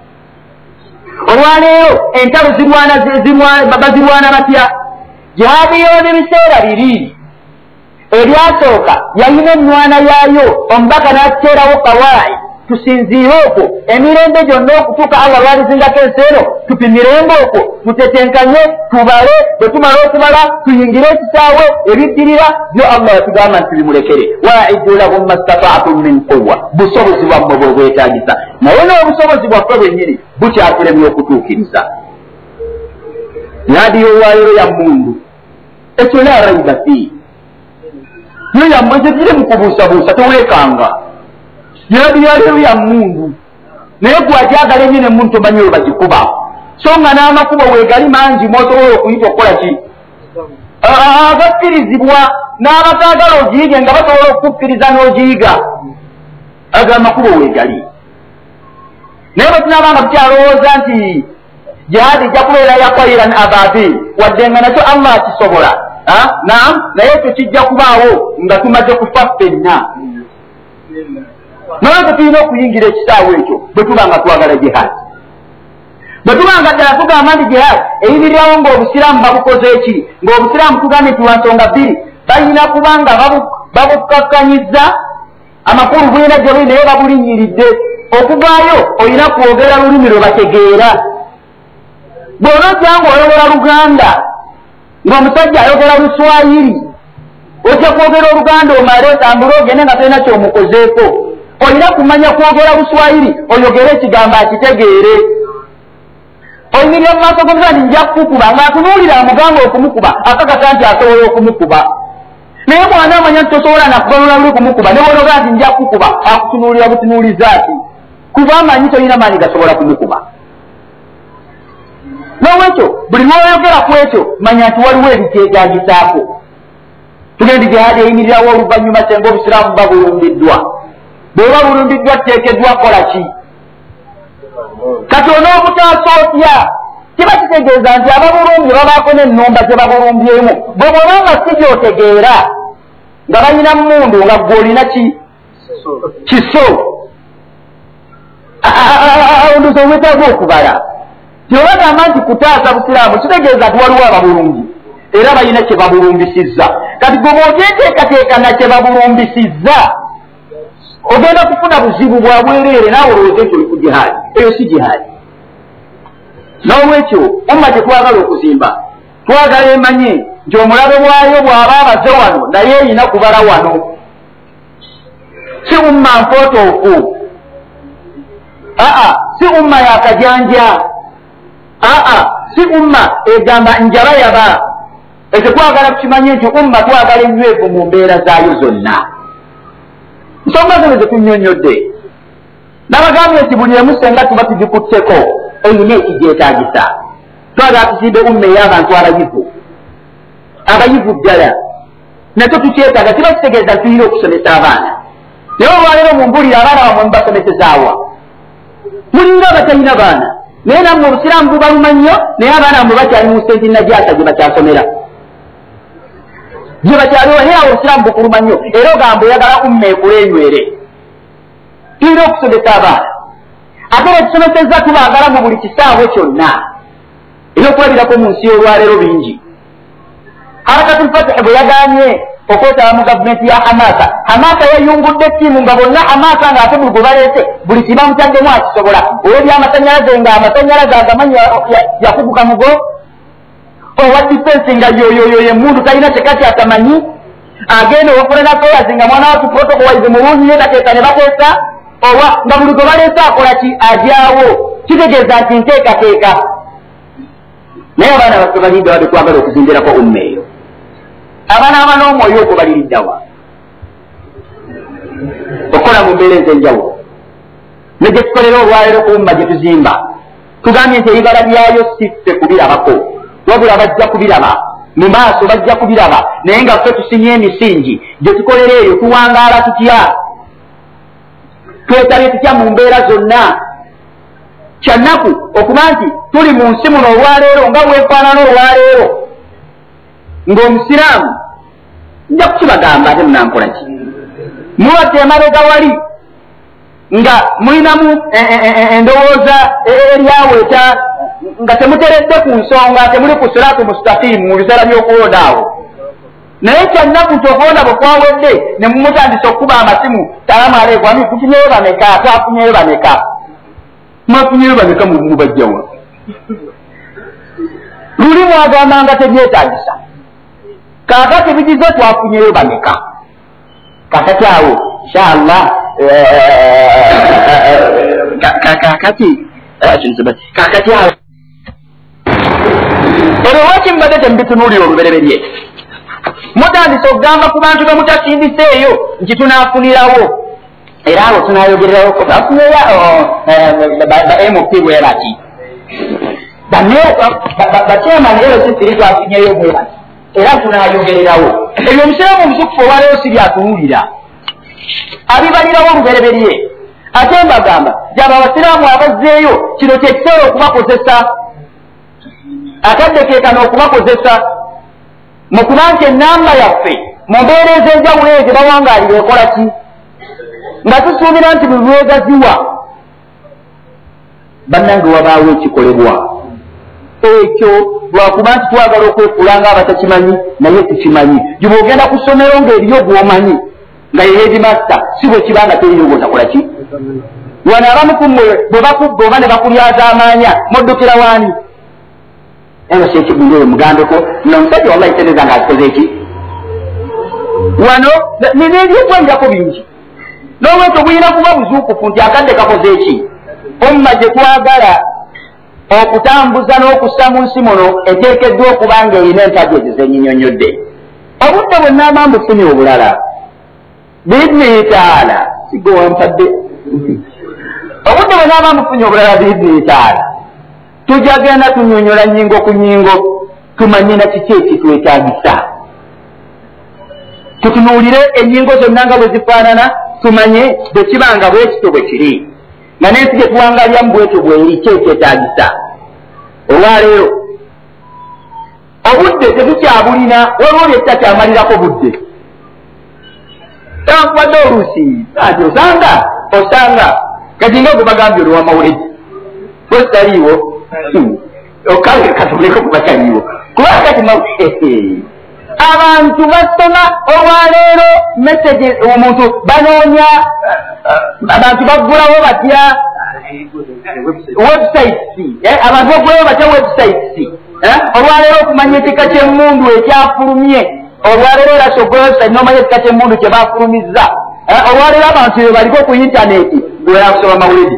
Olwaleero entalo bazirwana batya? Jihaadi yoona ebiseera biri. Eryasooka yalina ennwana yaayo, omubaka n'akiteerawo kawaayi. Tusinziire okwo emirembe gyonna okutuuka Allah lwalizingako ensi eno, tupimirembe okwo, tutetenkanye, tubale, bwe tumala okubala tuyingire ekisaawe ebiddirira byo Allah yatugamba nti bimulekere. Waa'iddu lahum mastata'tum min quwwa, busobozi bwammwe bwe bwetaagisa. Naye n'obusobozi bwaffe bwennyini bukyakiremye okutuukiriza. Jihaadi y'olwaleero ya mmundu ekyo la raiba fi. Yo yammwe tegiri mu kubuusabuusa, toweekanga. Jihaadi yaleero ya mmundu naye gwagyagala ennyo ne muntu omanyi we bagikuba. So nga n'amakubo weegali mangi mw'osobola okuyita okukola ki? Agakkirizibwa n'abataagala ogiyiga nga basobola okukkiriza n'ogiyiga. Ago amakubo weegali. Naye bwe tunaabanga tukyalowooza nti jihaadi ejja kubeera yakwairan ababil wadde nga nakyo Allah akisobola, naam, naye ekyo kijja kubaawo nga tumaze kufa ffenna. Naye tulina okuyingira ekisaawe ekyo bwe tuba nga twagala jihaadi. Bwe tuba nga ddala tugamba nti jihaadi eyimirirawo ng'obusiraamu babukoze eki, ng'obusiraamu tugambe nti wansonga bbiri balina kuba nga babukakkanyiza amakulu bulina gye buli naye babulinnyiridde. Okuvaayo olina kwogera lulimi lwe bategeera. Bw'onojja ng'oyogera Luganda ng'omusajja ayogera Luswayiri, ojja kwogera Oluganda omale otambule ogende nga tolina ky'omukozeeko. Olina kumanya kwogera Luswayiri oyogere ekigambo akitegeere. Oyimirira mu maaso g'omusawo nti nja kukukuba ng'atunuulira amugamba okumukuba akakasa nti asobola okumukuba. Naye mwana amanya nti tosobola nakubalula luli kumukuba ne bw'onoga nti nja kukuba akutunuulira butunuuliza ati kuba amanyi tolina maanyi gasobola kumukuba. Noolwekyo buli lw'oyogera ku ekyo manya nti waliwo ebiteetaagisaako. Tugenda jihaadi eyimirirawo oluvannyuma senga obusiraamu buba bulumbiddwa. Bw'oba bulumbiddwa tuteekeddwa kola ki? Kati onoobutasoootya kiba kitegeeza nti ababulumbi babaako n'ennumba gye babulumbyemu bwe bwobanga si gy'otegeera nga balina mmundu nga gwe olina ki kiso nduza obwetaaga okubala gyobagamba nti kutaasa busiraamu kitegeeza nti waliwo ababulumbi era balina kye babulumbisizza kati gwe bw'oteeteekateeka na kye babulumbisizza ogenda kufuna buzibu bwa bwereere naawe olowooza nti oli ku jihaadi eyo si jihaadi n'olwekyo umma gye twagala okuzimba twagala emanye nti omulabe bwayo bw'aba abaze wano naye erina kubala wano si umma mpootoofu aa si umma yakajanja aa si umma egamba njaba yaba ekyo twagala tukimanye nti umma twagala enywevu mu mbeera zaayo zonna nsonga zino zetunnyonnyodde nabagambye nti buli emu senga tuba tugikutteko eyina ekigyetaagisa twagala tuzimbe umma ey'abantu abayivu abayivu ddala nakyo tukyetaaga kiba kitegeeza nti tulina okusomesa abaana naye olwaleero mumbulira abaana bamwe mubasomesezaawa mulinga abatalina baana naye nammwe obusiraamu bubaluma nnyo naye abaana bamwe bakyali mu senti najasa gye bakyasomera gye bakyaliwo naye awo obusiraamu bukuluma nnyo era ogamba oyagala umma ekula enywere tulina okusomesa abaana ate betusomesezza tubaagala mu buli kisaawe kyonna ebyokulabirako mu nsi y'olwaleero bingi harakatul fatihi bwe yagaanye okwetaba mu gavumenti ya hamasa hamasa yeyungudde ttiimu nga bonna hamasa ng'ate buli gwe baleese buli kiba mutaddemu akisobola olw'ebyamasanyalaze nga amasanyalaze agamanyi yakuguka mugo owa difensi nga yoyoyo yemundu talina kyekati atamanyi agenda owafuna nasoyazi nga mwana watu protokowaize mulungi yedateeka ne bateesa owa nga buli gwe baleese akola ki ajaawo kitegeeza nti nteekateeka naye abaana baffe balidde wadde twagala okuzimbirako umma eyo abaana aban'omwoyo okwo baliriddawa okukola mu mbeera ez'enjawulo ne gye tukolera olwaleero ku umma gye tuzimba tugambye nti ebibala byayo si ffe kubirabako wabula bajja kubiraba mu maaso bajja kubiraba naye nga ffe tusinye emisingi gye tukolera eyo tuwangaala tutya twetabye tutya mu mbeera zonna kyannaku okuba nti tuli mu nsi muno olwaleero nga bwefaanana olwaleero ng'omusiraamu nja kukibagamba ate munankola ki mubadde emabega wali nga mulinamu endowooza eryaweta nga temuteredde ku nsonga temuli ku siraatu mustaqimu mu biseera by'okulonda awo naye kyannaku nti okulonda bwe kwawedde ne mumutandisa okukuba amasimu salaamu aleikum ami tufunyeyo bameka twafunyeyo bameka mwafunyeyo bameka mubajjawa luli mwagambanga tebyetaagisa kakati bigize twafunyeyo bameka kakati awo inshallah kakati kakati awo olwo lwaki mbadde temubitunuulira olubereberye mutandise okugamba ku bantu bemutasindiseeyo nti tunaafunirawo era abo tunayogererawo afunyeya ba M P bwe bati bakyemani ero sisiri twafunyeyo bwe bati era tunayogererawo ebyo omusiraamu omusukufu olwaleero si byatunuulira abibalirawo olubereberye ate mbagamba gyaba abasiraamu abazzeeyo kino kyekiseera okubakozesa ataddekeeka n'okubakozesa mu kuba nti ennamba yaffe mu mbeera ez'enjawulo ezo bawangaalira ekola ki nga tusuubira nti buli lwegaziwa bannange wabaawo ekikolebwa ekyo lwakuba nti twagala okwekula nga abatakimanyi naye tukimanyi gye bwogenda ku ssomero ng'eriyo gw'omanyi nga ye hedimasta si bwe kiba nga teriyo bwotakola ki wano abamu kummwe bwe bakubba oba ne bakulyaza amaanya moddukira waani eno sekigundo eyo mugambeko nomusajja wallahi tereza nga azikoze eki wano nebyokwanjako bingi n'olwekyo buyina kuba buzuukufu nti akadde kakoze eki omma gye twagala okutambuza n'okussa mu nsi muno eteekeddwa okuba nga erina entajo ezo zenyinyonnyodde obudde bwennaaba mbufunye obulala biidnihi taala sigo wampadde obudde bwennaaba mbufunye obulala biidnihi taala tujja genda tunyonyola nnyingo ku nnyingo tumanye na kiki ekitwetaagisa tutunuulire ennyingo zonna nga bwe zifaanana tumanye bwe kibanga bwekito bwe kiri nga n'ensi gye tuwangalyamu bwetyo bweri ki ekyetaagisa olwaleero obudde tetukyabulina waliwo byetakyamalirako budde tankubadde oluusi ati osanga osanga kati nga ogubagambye olwa mawuledi bwesitaliiwo okange katuleko kubakaliiwo kubanga kati abantu basoma olwaleero message omuntu banoonya abantu baggulawo batya websites abantu baggulawo batya websites olwaleero okumanya ekika ky'emmundu ekyafulumye olwaleero era sogola website n'omanya ekika ky'emmundu kye bafulumizza olwaleero abantu bwe baliko ku intaneti gwera kusoma mawuledi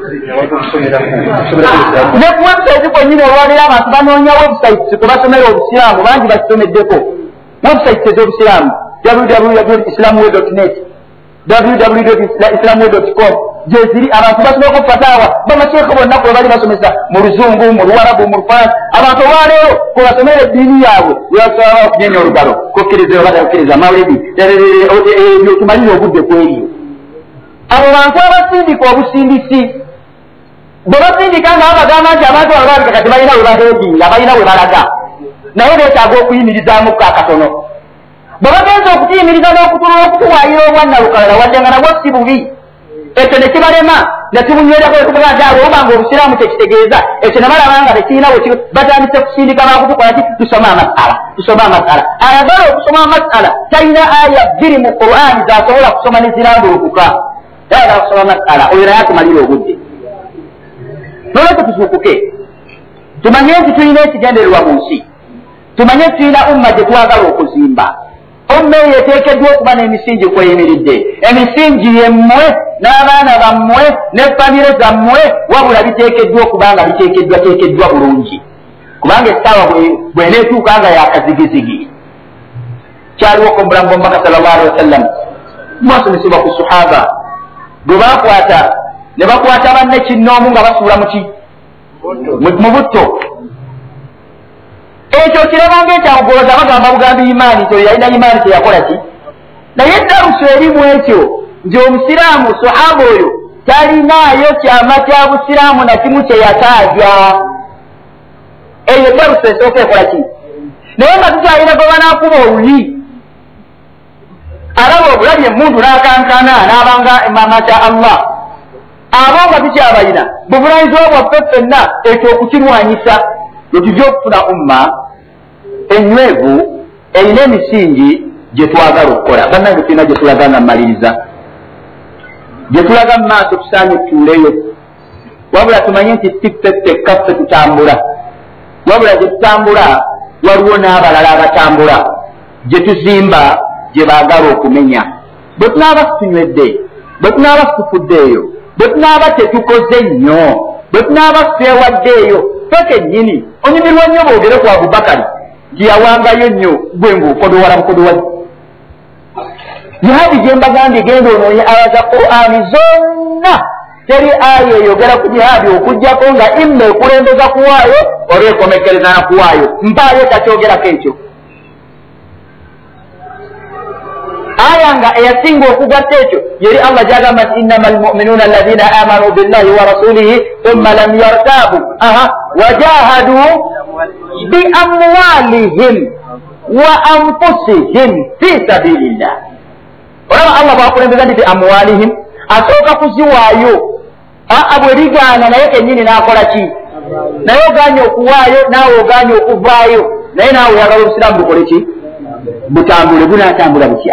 ne ku website kwennyini olwaleero abantu banoonya websites kwe basomera obusiraamu bangi bakisomeddeko website ez'obusiraamu www dot islamway dot net www dot islamway dot com gyeziri abantu basomeko fataawa bamateeka bonna kwe bali basomesa mu luzungu mu luwarabu mu lufaransa abantu olwaleero kwe basomera eddiini yaabwe webasobola okunyenya olugalo kokkiriza obada okkiriza mawulidi ebyo tumalire obudde kweriyo abo bantu abasindika obusindisi bwe basindika nga babagamba nti abantu abo balabika kati balina we baheedinga balina we balaga naye beetaaga okuyimirizaamuko akatono bwe bagenza okutuyimiriza n'okutulula okutuwaayira obwannalukalala wadde nga nabwo si bubi ekyo ne kibalema ne tubunyweraku ekuvuga nti abo obanga obusiraamu tekitegeeza ekyo ne balaba nga tekirina batandise kusindika bakutukola ti tusome amasala tusome amasala ayagala okusoma amasala talina aya bbiri mu qur'ani zasobola kusoma ne zirambulukuka ayagala kusoma amasala oyo naye atumalira obudde nolwekyo tuzuukuke tumanye nti tulina ekigendererwa mu nsi tumanye tulina umma gye twagala okuzimba umma eyo eteekeddwa okuba n'emisingi kweyimiridde emisingi yemmwe n'abaana bammwe ne famire zammwe wabula biteekeddwa okuba nga biteekeddwa teekeddwa bulungi kubanga essaawa bweneetuuka nga yakazigizigi kyaliwoko mulamu bwomubaka sallallahu alaihi wasallam mwasomesebwa ku suhaba bwe bakwata ne bakwata banne kinnoomu nga basuula muki mu butto ekyo kirabanga ekyamugoloza bagamba bugambi imaani kyo yalina imaani kyeyakola ki naye darusu erimu ekyo nti omusiraamu sahaba oyo talinaayo kyama kya busiraamu na kimu kyeyataaja eyo darusu esooka ekola ki naye nga tukyalina gwe banaakuba oluyi alaba obulabi emuntu n'akankana n'abanga emama kya allah abo nga tukyabalina buvunanyizibwa bwaffe ffenna ekyo okukirwanyisa lwetujja okufuna umma enywevu erina emisingi gye twagala okukola bannange tulina gye tulaga nga mmaliriza gye tulaga mu maaso tusaanye tutuuleyo wabula tumanye nti siffeffe kaffe tutambula wabula gye tutambula waliwo n'abalala abatambula gye tuzimba gye baagala okumenya bwe tunaaba situnywedde bwe tunaaba situfuddeeyo bwe tunaaba tetukoze nnyo bwe tunaaba twewaddeeyo feke nnyini onyumirwa nnyo boogere ku abubakari nti yawangayo nnyo gwe ng'okodowala bukodowali jihaadi gye mbagambye genda onoonye aya za qur'ani zonna teri aya eyogera ku jihaadi okugjako nga imma ekulembeza kuwaayo oba ekomekereza na kuwaayo mpaayo takyogerako ekyo aya nga eyasinga okugatta ekyo yeri allah gyagamba nti innama almu'minuuna alladhina amanu billahi wa rasulihi thumma lam yartabu aha wajahadu biamwalihim wa anfusihim fi sabilillah olaba allah bwakulembeza nti biamwalihim asooka kuziwaayo aa bwe bigaana naye kennyini n'akola ki naye oganye okuwaayo naawe oganye okuvaayo naye naawe oyagala obusiraamu bukole ki butambule bunaatambula butya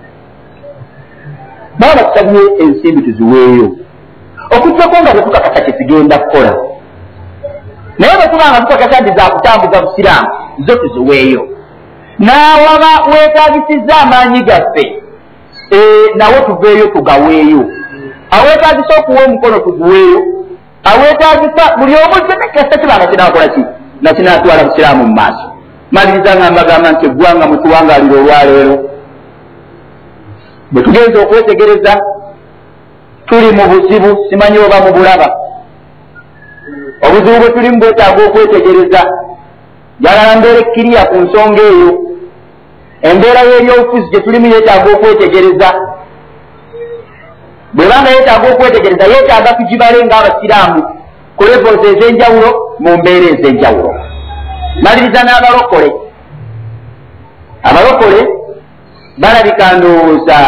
baba tusabye ensimbi tuziweeyo okujjako nga tetukakasa kyezigenda kukola naye bwe tubanga tukakasa nti zakutambuza busiraamu zo tuziweeyo naawaba weetaagisiza amaanyi gaffe nawo tuveeyo tugaweeyo aweetaagisa okuwa omukono tuguweeyo aweetaagisa buli omu kyenekesa kibanga kinakola ki nga kinatwala busiraamu mu maaso maliriza nga mbagamba nti eggwanga mutuwangalira olwaleero bwe tugenza okwetegereza tuli mu buzibu simanyi oba mu bulaba obuzibu bwe tulimu bwetaaga okwetegereza jalala mbeera ekkiriya ku nsonga eyo embeera y'ebyobufuzi gye tulimu yeetaaga okwetegereza bwe banga yeetaaga okwetegereza yeetaaga tugibale ng'abasiraamu ku levels ez'enjawulo mu mbeera ez'enjawulo. Maliriza n'abalokole. Abalokole balabika ndowooza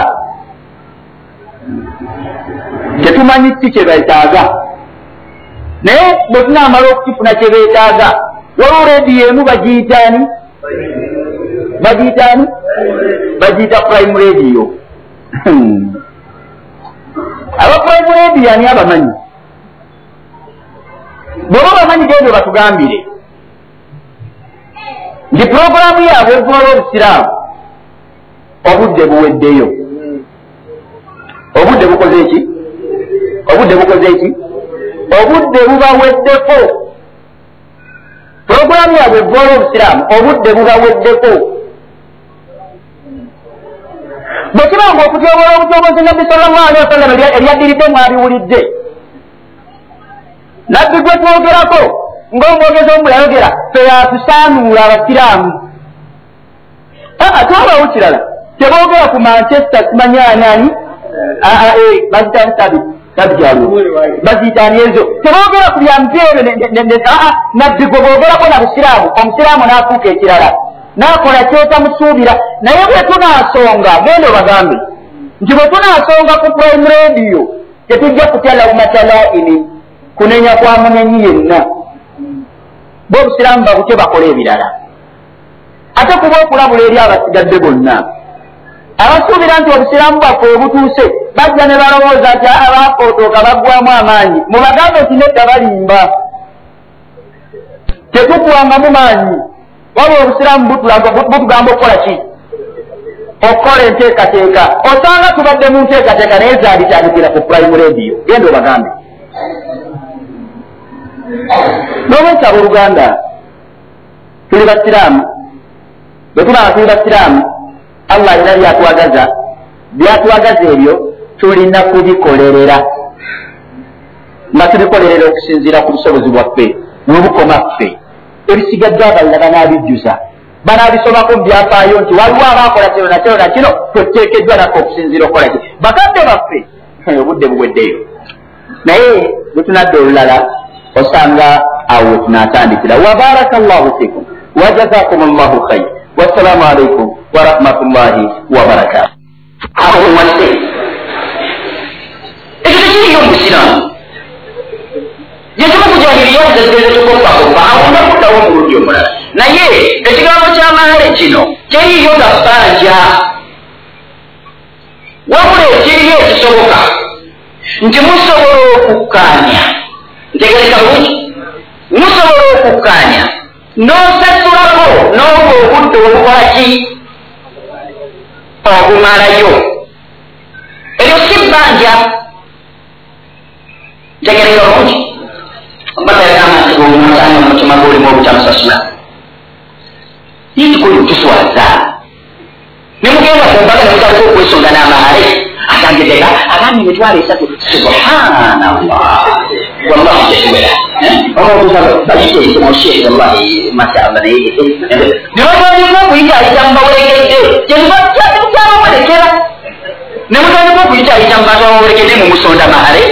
tetumanyi ki kye beetaaga, naye bwe tunaamala okukifuna kye beetaaga, waliwo leediyo emu bagiyitaani bagiyitaani bagiyita prime radio. aba prime radio ani abamanyi? bw'oba bamanyi gendo batugambire nti puroguramu yaabwe evvola obusiraamu obudde buweddeyo. Obudde bukoze eki? Obudde bukoze eki? Obudde bubaweddeko. Puroguramu yaabwe evvola obusiraamu obudde bubaweddeko. bwe kibanga okutyobola obutyobozi nabbi sallallahu alaihi wasallam eryaddiridde mwabiwulidde. Nabbi gwe twogerako ng'omwogezi omu yayogera feyatusanuula abasiraamu. ate obawo kirala teboogera ku Manchester simanyi ani bazitaani sabi sabikyalo bazitaani ezo teboogera ku bya mpeere. Nabbi gwe boogerako na busiraamu, omusiraamu n'afuuka ekirala n'akola kyotamusuubira. naye bwe tunaasonga genda obagambe nti bwe tunaasonga ku prime radio tetujja kutya laumatalaini kunenya kwa munenyi yenna. bo obusiraamu babutye bakola ebirala ate kuba okulabula eri abasigadde bonna abasuubira nti obusiraamu bwaffe obutuuse bajja ne balowooza nti abafootooka baggwamu amaanyi. mubagambe nti nedda balimba tetukuwangamu maanyi. wabula obusiraamu butugamba okukola ki? okukola enteekateeka. osanga tubadde mu nteekateeka naye zaalitandikira ku prime radio. genda obagambe n'obwekyo abooluganda tuli basiraamu. bwe tulaba tuli basiraamu Allah alina byatwagaza. byatwagaza ebyo tulina kubikolerera nga tubikolerera okusinziira ku busobozi bwaffe n'obukoma ffe. ebisigadde abalala banaabijjuza banaabisomako mu byafaayo nti waliwo abaakola kino na kino na kino tweteekeddwa nako okusinziira okukola ki. bakadde baffe obudde buweddeyo. naye bwe tunadde olulala osanga awo we tunaatandikira. wa barakallahu fikum wa jazakum allahu khayr. wassalamu alaikum wa rahmatullahi wa barakatuh. awo wasse ekyo tekiriyo musiraamu yekimu kujahiriya okuzazireze tukopakopa awo nga kuddawo omulundi omulala. naye ekigambo ky'amaale kino teriyo nga bbanja wabula ekiriyo ekisoboka nti musobola okukkaanya. ntegereka bulungi, musobola okukkaanya n'osatulako n'obwo obudde obukola ki? obumalayo. eryo si bbanja. ntegereka bulungi mbatayakamasigomumusanga mumutima gwolimu obutamusasula yitukoli otuswaza nemugenda kumbaga nemutandika okwesonga n'amaale atangedeka abaami emitwalo esatu. subhanallah wallahi tekiwera omutusabaiteesemusheeke wallahi mashallah naye nibatandika okuyitaayita mubawerekedde kyemukyabawerekera nemutandika okuyitaayita mubantu abawerekedde mumusonda maale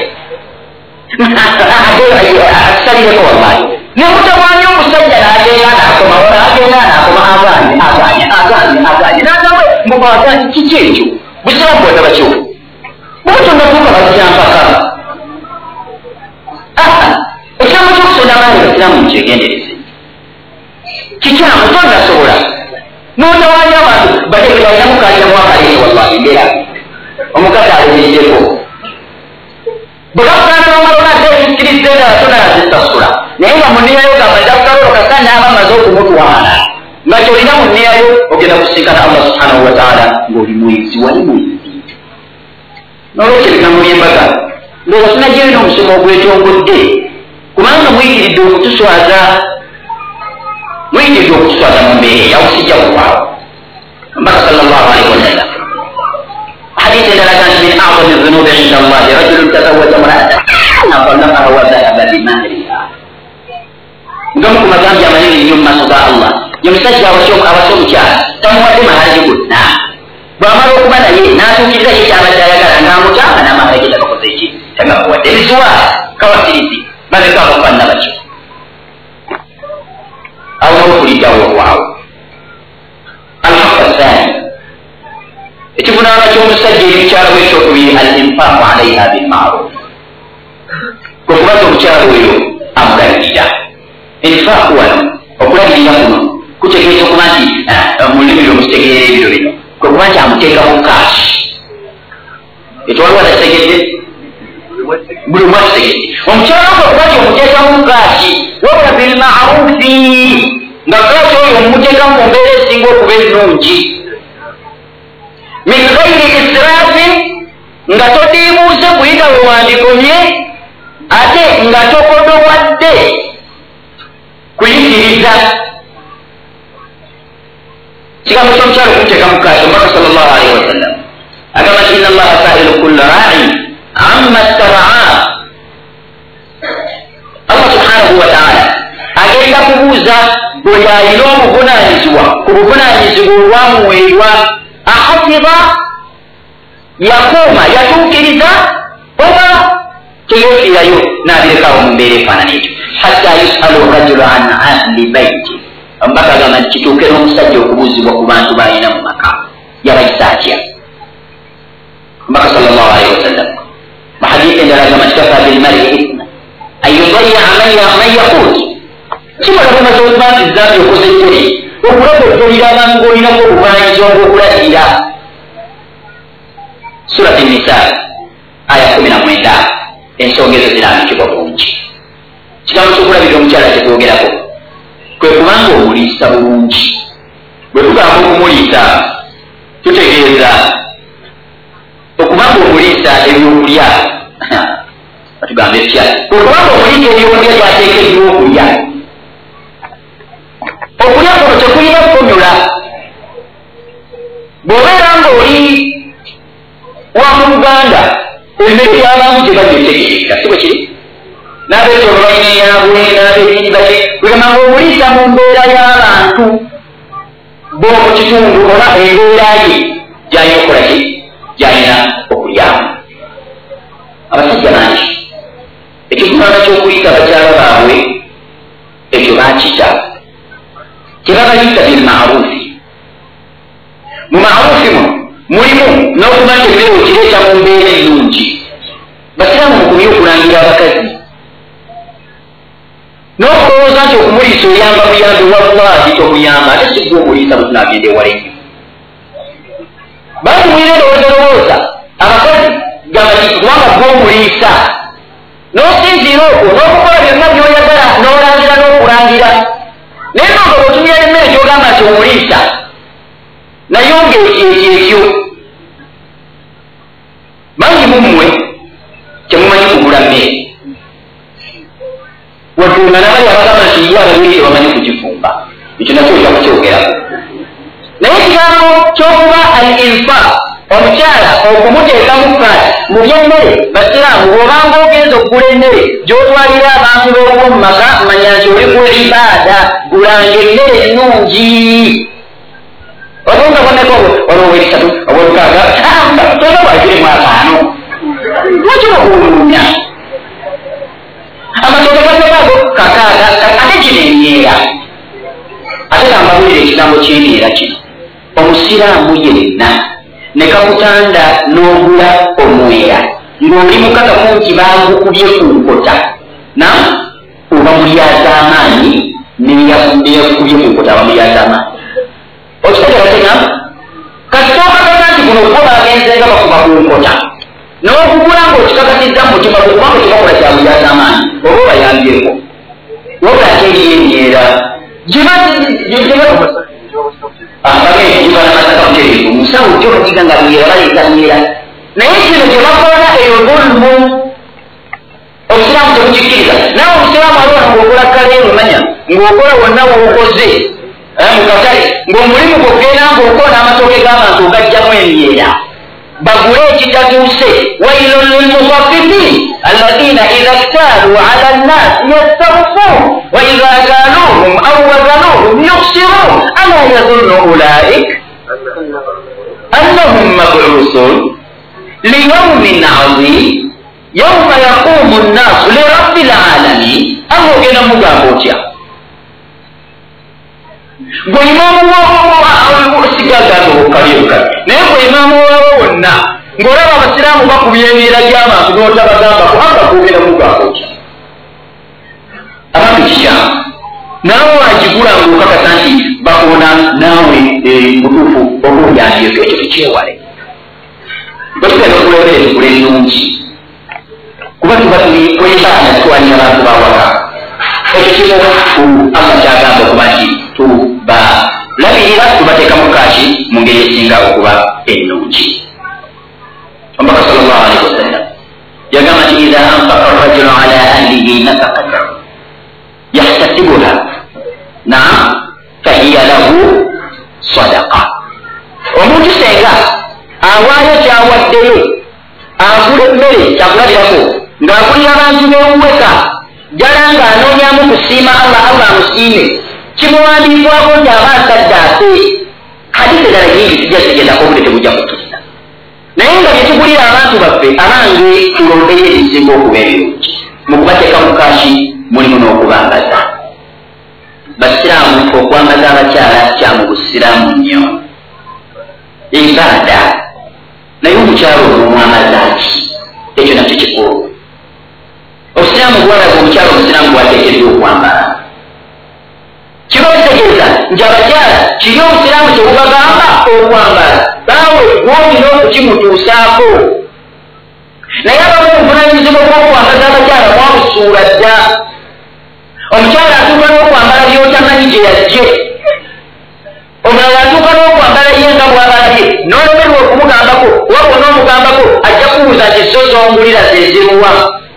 akusalireko wallahi nemutawaanya omusajja n'agenda n'akomawo n'agenda n'akoma agaanye agaanye agaanye agaanye n'agamba mubaagani kiki ekyo busiraamu bwonna bakyufu bwotonnatuuka bakyampaka. ekigambo ky'okusonda amaanyi basiraamu mukyegendereze kikyamu tonnasobola n'otawaanya abantu bategebalinamu kalinamu akaleese wallahi mbeera omukazi aleberiddeko bwekakutana n'omalona tekikkirize nga tonazisasula naye nga muniyayo gabadde kukalolo kasa naaba amaze okumutwala nga kyolina muniyayo ogenda kusinkana Allah subhanahu wa ta'ala ng'oli mwezi wali mwezi. n'olwekyo ebigambo by'embaga ndowooza tunagirina omusomo ogwetongodde kubanga muyitiridde okutuswaza muyitiridde okutuswaza mu mbeera eyawo sijja kuvaawo. mbaka sallallahu alaihi wasallam حديث ثلاثة من أعظم الذنوب عند الله رجل تزوج امرأة فطلقها وذهب بمهرها. Ngamu kumagambya amanene nnyo mu maaso ga Allah. Ye musajja abasomukyala tamuwadde mahari gonna. Bw'amala okuba naye n'atuukiriza ye kyabadde ayagala ng'amutanga n'amahari ge tagakoze. bakoze iki tagakuwadde ebisuwa kawasirizi baleka abafanna bakyo. Naye nga muniyayo gabadde akukalolo kasanya aba amaze okumutwala nga kyolina muniyayo ogenda kusinkana Allah subhanahu wa ta'ala ng'oli mwezi wali mwezi. N'olwekyo ebigambo by'embaga ndowooza tunagirina omusomo ogwetongodde kubanga muyitiridde okutuswaza muyitiridde okutuswaza mu mbeera eyawo sijja kuvaawo. mbaka sallallahu alaihi wasallam حديث ثلاثة من أعظم الذنوب عند الله رجل تزوج امرأة فطلقها وذهب بمهرها. Ngamu kumagambya amanene nnyo mu maaso ga Allah. Ye musajja abasomukyala tamuwadde mahari gonna. Bw'amala okuba naye n'atuukiriza ye kyabadde ayagala ng'amutanga n'amahari ge tagakoze iki tagakuwadde ebisuwa kawasirizi baleka abafanna bakyo. ky'omusajja ekikyalo ekyokubiri al infaaku alaiha bilmaruf kwekubaza omukyalo oyo amulalirira. Infaaku wano okulalirira kuno kutegeeza okuba nti mu lulimi lwomusitegeera ebiro bino kwekuba nti amuteeka mu kaasi etwaliwo adategedde buli mwategedde omukyalo ogwo okuba nti omuteeka mu kaasi wabula bilmarufi nga kaasi oyo omumuteekamu mu mbeera esinga okuba ennungi min gairi israfin nga todiibuuze kuyita we wandikomye ate nga tokodowadde kuyitiriza. kigambo ky'omukyalo kumuteeka mu kaasi omubaka sallallahu alaihi wasallam agamba nti inna allaha sa'ilu kulla ra'in amma staraa. Allah subhanahu wa ta'ala agenda kubuuza buli alina obuvunaanyizibwa ku buvunaanyizibwa olwamuweebwa ahasiba yakuuma yatuukiriza oba teyefiirayo n'abirekawo mu mbeera efaanana ekyo hatta yusalu rajulu an ahli baiti. Omubaka agamba nti kituuke n'omusajja okubuuzibwa ku bantu balina mu maka yabayisa atya. Omubaka sallallahu alaihi wasallam mu hadiisi endala agamba nti kafa bilmari ithma an yudayya man yaqut. Kimala bumaze okuba nti zambi okoze ttuli okulabodolira abantu ng'olinako obuvaanyizibwa ng'okulalirira. Surati Nisa aya kumi na mwenda ensonga ezo zirambikibwa bungi. Kigambo ky'okulabirira omukyala kyetwogerako kwe kubanga omuliisa bulungi. Bwe tugamba okumuliisa tutegeeza okubanga omuliisa ebyokulya batugamba etya okubanga omuliisa ebyokulya byateekeddwa okulya. Okulya kuno tekulina kukomyola. Bw'obeera ng'oli wa mu Buganda emmere y'abantu tebagyetegeereka si bwe kiri n'abeetyo balina yaabwe n'abeerindi bate kugamba ng'omuliisa mu mbeera y'abantu b'omu kitundu oba embeera ye gy'alina okukola ki gy'alina okulyamu. Abasajja bangi ekivunaana ky'okuliisa bakyala baabwe ekyo baakita tebabayita bilmarufi. Mu marufi muno mulimu n'okuba nti emmere okireeta mu mbeera ennungi. Basiraamu mukumye okulangira abakazi n'okulowooza nti okumuliisa oyamba muyambi wallahi tomuyamba ate si gwe omuliisa bwe tunaagenda ewala ennyo. Bantu mulina endowooza abakazi gamba nti kubanga gwe omuliisa n'osinziira okwo n'okukola byonna by'oyagala n'olangira n'okulangira naye nga bw'otumira emmere gy'ogamba nti omuliisa naye ng'ekyekyo bangi mummwe temumanyi kugula mmere watunda nabali abagamba nti ye ababiri tebamanyi kugifumba. Ekyo nakyo ojja kukyogerako. Naye ekigambo ky'okuba al infaq omukyala okumuteeka mu kaasi mu by'emmere basiraamu bw'obanga ogenza okugula emmere gy'otwalira abantu b'omu mu maka manya nti oli ku ibaada gulanga emmere ennungi. Obunga bwoneka olwobwebisatu obwolukaaga toza bwakirimu ataano lwaki okuwulumya amatoke gategago kakaaga ate kino emyeera. Ate kambawulire ekigambo ky'emyeera kino omusiraamu yenna ne kakutanda n'ogula omwera ng'oli mukakafu nti bangukubye ku nkota na oba mulyaza amaanyi neyakubye ku nkota aba mulyaza amaanyi. Okitegera tegamba kasitokakasa nti kuno okuba agenze nga bakuba ku nkota n'okugula ng'okikakasizza mu mutima kubanga tebakola kyabulyaza amaanyi oba obayambyeko wabula ate eriyo emyeera abageibanamasakamutereevu musawo kyo bakiga nga myera baleeta myera naye kino gye bakola eyo bulumu obusiraamu tebukikkiriza. Nawe obusiraamu aliwa ng'okola kaleero manya ng'okola wonna wookoze mukatale ng'omulimu gwogenda ng'okola n'amatooke g'abantu ogajjamu emyeera bagule ekitatuuse. wailun lilmutaffifin alladhina idha ktaaluu ala nnasi yastawfuun wa idha kaaluuhum aw wazanuuhum yukhsiruun ala yadhunnu ulaik annahum mab'uusun liyawmin azim yawma yaqumu nnaasu lirabbil alamin. Abo ogenda mugamba otya gwolina amusigagazobukalyoka naye bwe imaamu wabo wonna ng'olaba abasiraamu bakubya emyera gy'abantu n'otabagamba kubanga kwogera mugakokya abantu kikyamu naawe wagigula ng'okakasa nti bakona naawe butuufu obulyandyeko ekyo tukyewale batugenda okulebera tugula ennungi kuba tuba twebaana tutwalira abantu bawaka ekyo kimu allah kyagamba okuba nti tubalabirira tubateeka mu kaaki mu ngeri esinga okuba ennungi omubaka sallallahu alaihi wasallam yagamba nti idha anfaqa arrajulu ala ahlihi nafaqatan yahtasibuha naam fahiya lahu sadaqa omuntu senga awaayo kyawaddeyo agula emmere kyakulabirako ng'akulira abantu b'ewuweka jala ng'anoonyamu kusiima allah allah amusiime kimuwandiikwako nti aba asadde ate hadisi eddala nyingi sijja zigendako obudde tebujja kukkiriza naye nga bye tugulira abantu baffe abange tulondeyo ebisinga okuba ebirungi mu kubateeka mu kaaki mulimu n'okubambaza basiraamu okwambaza abakyala kya mu busiraamu nnyo ibaada naye omukyalo omwamazaki ekyo nakyo kikulu obusiraamu bwalaga omukyalo omusiraamu bwateekeddwa okwambala kiba kitegeeza nti abakyala kiri obusiraamu kyebubagamba okwambala baawe gwolina okukimutuusaako naye abamu obuvunanyizibwa bw'okwambaza abakyala mwabusuula dda omukyala atuuka n'okwambala byotamanyi gye yajje omulala atuuka n'okwambala ye nga bwabalabye n'olemerwa okumugambako wabwo n'omugambako ajja kubuuza nti so zongulira zezimuwa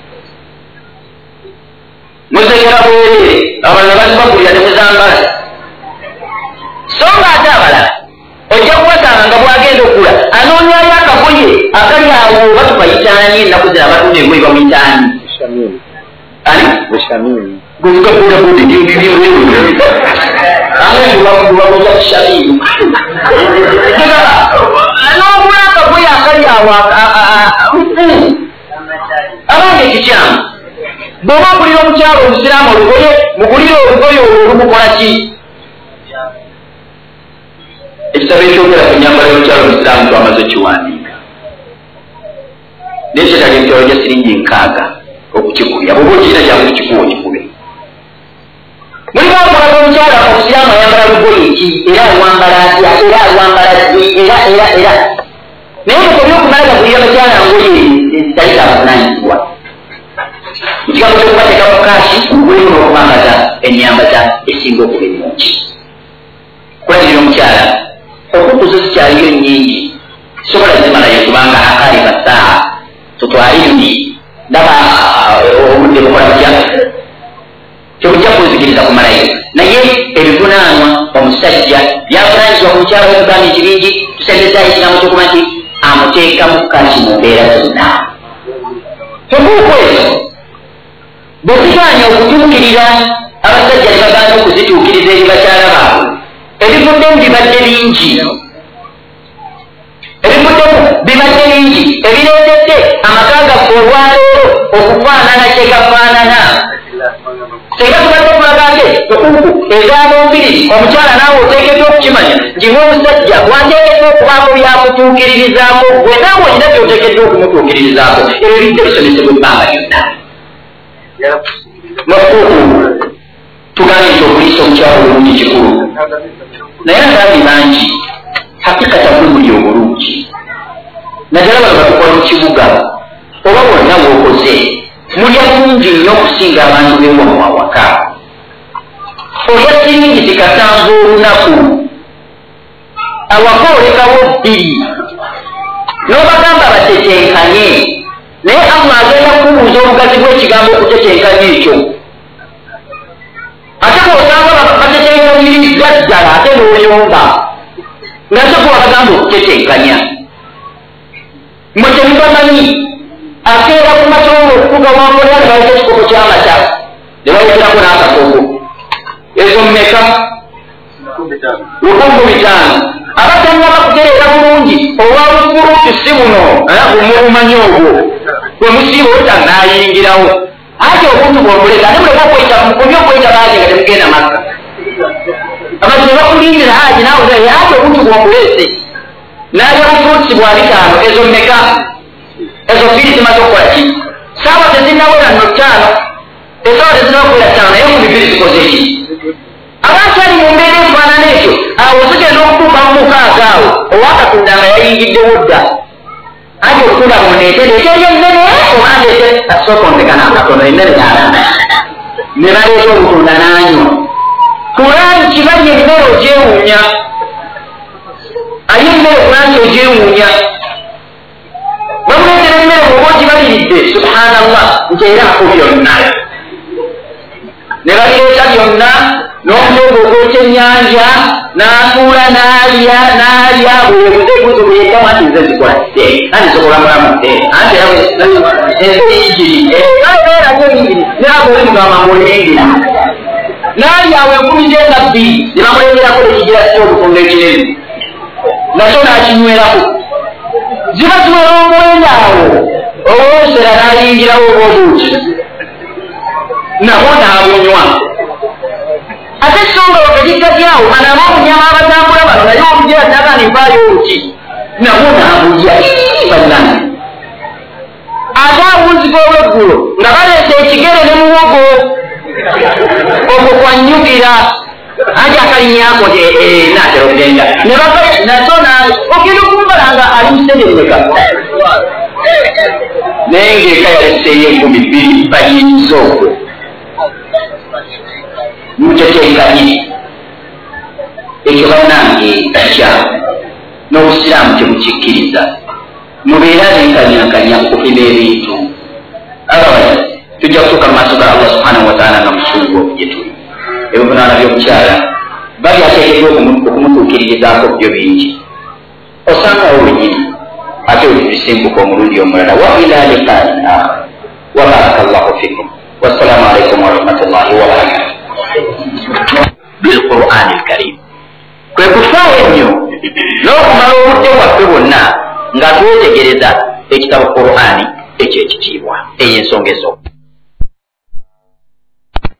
muzekera bwerere abalala bazibagulira temuzambala so nga ate abalala ojja kuwasanga nga bwagenda okula anoonyayo akagoye akali awo oba tukayitaani ennaku zira abatunda engoye bamuyitaani ani gwetugakuula budidindidindiru amebakubakuza kishamiru n'ogula akagoye akali awo abange kikyamu bw'oba okulira omukyalo omusiraamu olugoye mugulire olugoye olwo olumukola ki ekitabo ekyogera ku nyambala y'omukyalo omusiraamu twamaze kiwandiika naye kyetali ebitabo gya siringi nkaaga okukigulya bwoba okirina kyangu kikuwa okikube mulimu okulaga omukyala omusiraamu ayambala lugoye ki era alwambala atya era alwambala era era era naye mukobi okumala gagulira bakyala ngoye zitali zabuvunanyizibwa ekigambo kyokubateeka mu kaaki mulimu n'okumambaza enyambaza esinga okuba ennungi kulabirira omukyala okukuzo zikyaliyo nnyingi sobola zimalayo kubanga akaali basaaha tutwaliruni ndaba obudde bukola butya tebujja kunzikiriza kumalayo naye ebivunaanwa omusajja byavunanyizibwa ku mukyala w'omugambi ekibingi tusembezaayo ekigambo kyokuba nti amuteeka mu kaaki mu mbeera zonna tebuuko ezo bwe zigaanya okutuukirira abasajja ne bagaana okuzituukiriza eri bakyala baabwe ebivuddemu bibadde bingi ebivuddemu bibadde bingi ebireetedde amaka gaffe olwaleero okufaanana kye gafaanana singa tubadde tulaga nti tukuku ezabombiri omukyala naawe oteekeddwa okukimanya nti ng'omusajja wateekeddwa okubaako byakutuukiririzaako gwe naawe olina byoteekeddwa okumutuukiririzaako ebyo bijja bisomesebwa ebbanga lyonna mafuuku tugambye nti okuliisa omukyalo obulungi kikulu naye agambi bangi hakikata buli obulungi naddala bano batukola mu kibuga oba bonna bwokoze mulya bulungi nnyo okusinga abantu b'ewammwe awaka olya siringi zikasanvu olunaku awaka olekawo bbiri n'obagamba batetenkanye naye allah agenda kubuuza obugazi bw'ekigambo okutetenkanya ekyo ate bw'osanga batetenkanyiriza ddala ate n'oyomba nga se kuba bagamba okutetenkanya mwe temubamanyi akeera ku matoogo okutuga wankolera ne baleta ekikopo ky'amata ne baleterako n'akakogo ezo mmeka lukumbu bitaano abatanyama kutereera bulungi olwabufuluuti si buno omulumanyi ogwo gwe musiiba ota n'ayingirawo ate obuntu bwomuleka ne muleka okweyita mukubi okweyita baage nga temugenda maka abantu ne bakula kuyingira haji nawe yaje omuntu gw'omulese n'ayola fruits bwa bitaano ezo mmeka ezo bbiri zimaze okukola ki saawa tezinnawera nno ttaano esaawa tezinnakuwera ttaano naye mu bibiri zikoze ki abantu ali mu mbeera efaanana ekyo awo zigenda okutuuka mu mukaaga awo owakatunda nga yayingiddewo dda anti okutunda muneetere ekyeri ennene obandeete asookontekana akatono ennene n'alana ne baleeta obutunda n'anywa kulangi kibali emmere ogyewuunya aye emmere kulangi ogyewuunya bamuleetera emmere bwoba ogibaliridde subhanallah nti era ako byonna ne balireeta byonna n'omulogo ogw'ekyennyanja n'atuula n'alya n'alya bwebuzebuzo bweyeggamu anti nze zikola anti zikola mulamu anti enze yingiri aeranyo yingiri naaba oli mugamba ng'oli yingiri n'alya awo enkumi z'enda bbiri ne bamuleeterako ekigira si obutunda ekinene nakyo n'akinywerako ziba ziwera omwenya awo owosera n'ayingirawo oba obuuki nabo n'abunywa ate songa wakagigajyawo anaba omunyama abatambula bano naye omujera nagani mpaayo oluki nabo n'abulya bannange ate awunzika olweggulo nga baleeta ekigere ne muwogo okwo kwanyugira anti akalinyako naatera okugenda ne naso ogenda okumbala nga ali musendereka naye ngaeka yaleseeyo enkumi bbiri bayinza okwo muteteekanye ekyo bannange kyamu n'obusiraamu tebukikkiriza mubeera nenkanyankanya okupima ebintu abawaza tujja kutuuka mu maaso ga allah subhanahu wataala nga musungu gye tuli ebivunaana by'omukyala bali ateekeddwa okumutuukiririzaako byo bingi osangawo wenyini ate olitusimbuka omulundi omulala wa ila liqain akhar wa baraka llahu fikum wassalamu alaikum warahmatullahi wabarakatu bilquran alkarim kwe kufaayo ennyo n'okumala obudde bwaffe bwonna nga twetegereza ekitabo qurani ekyekitiibwa eyo ensonga ezo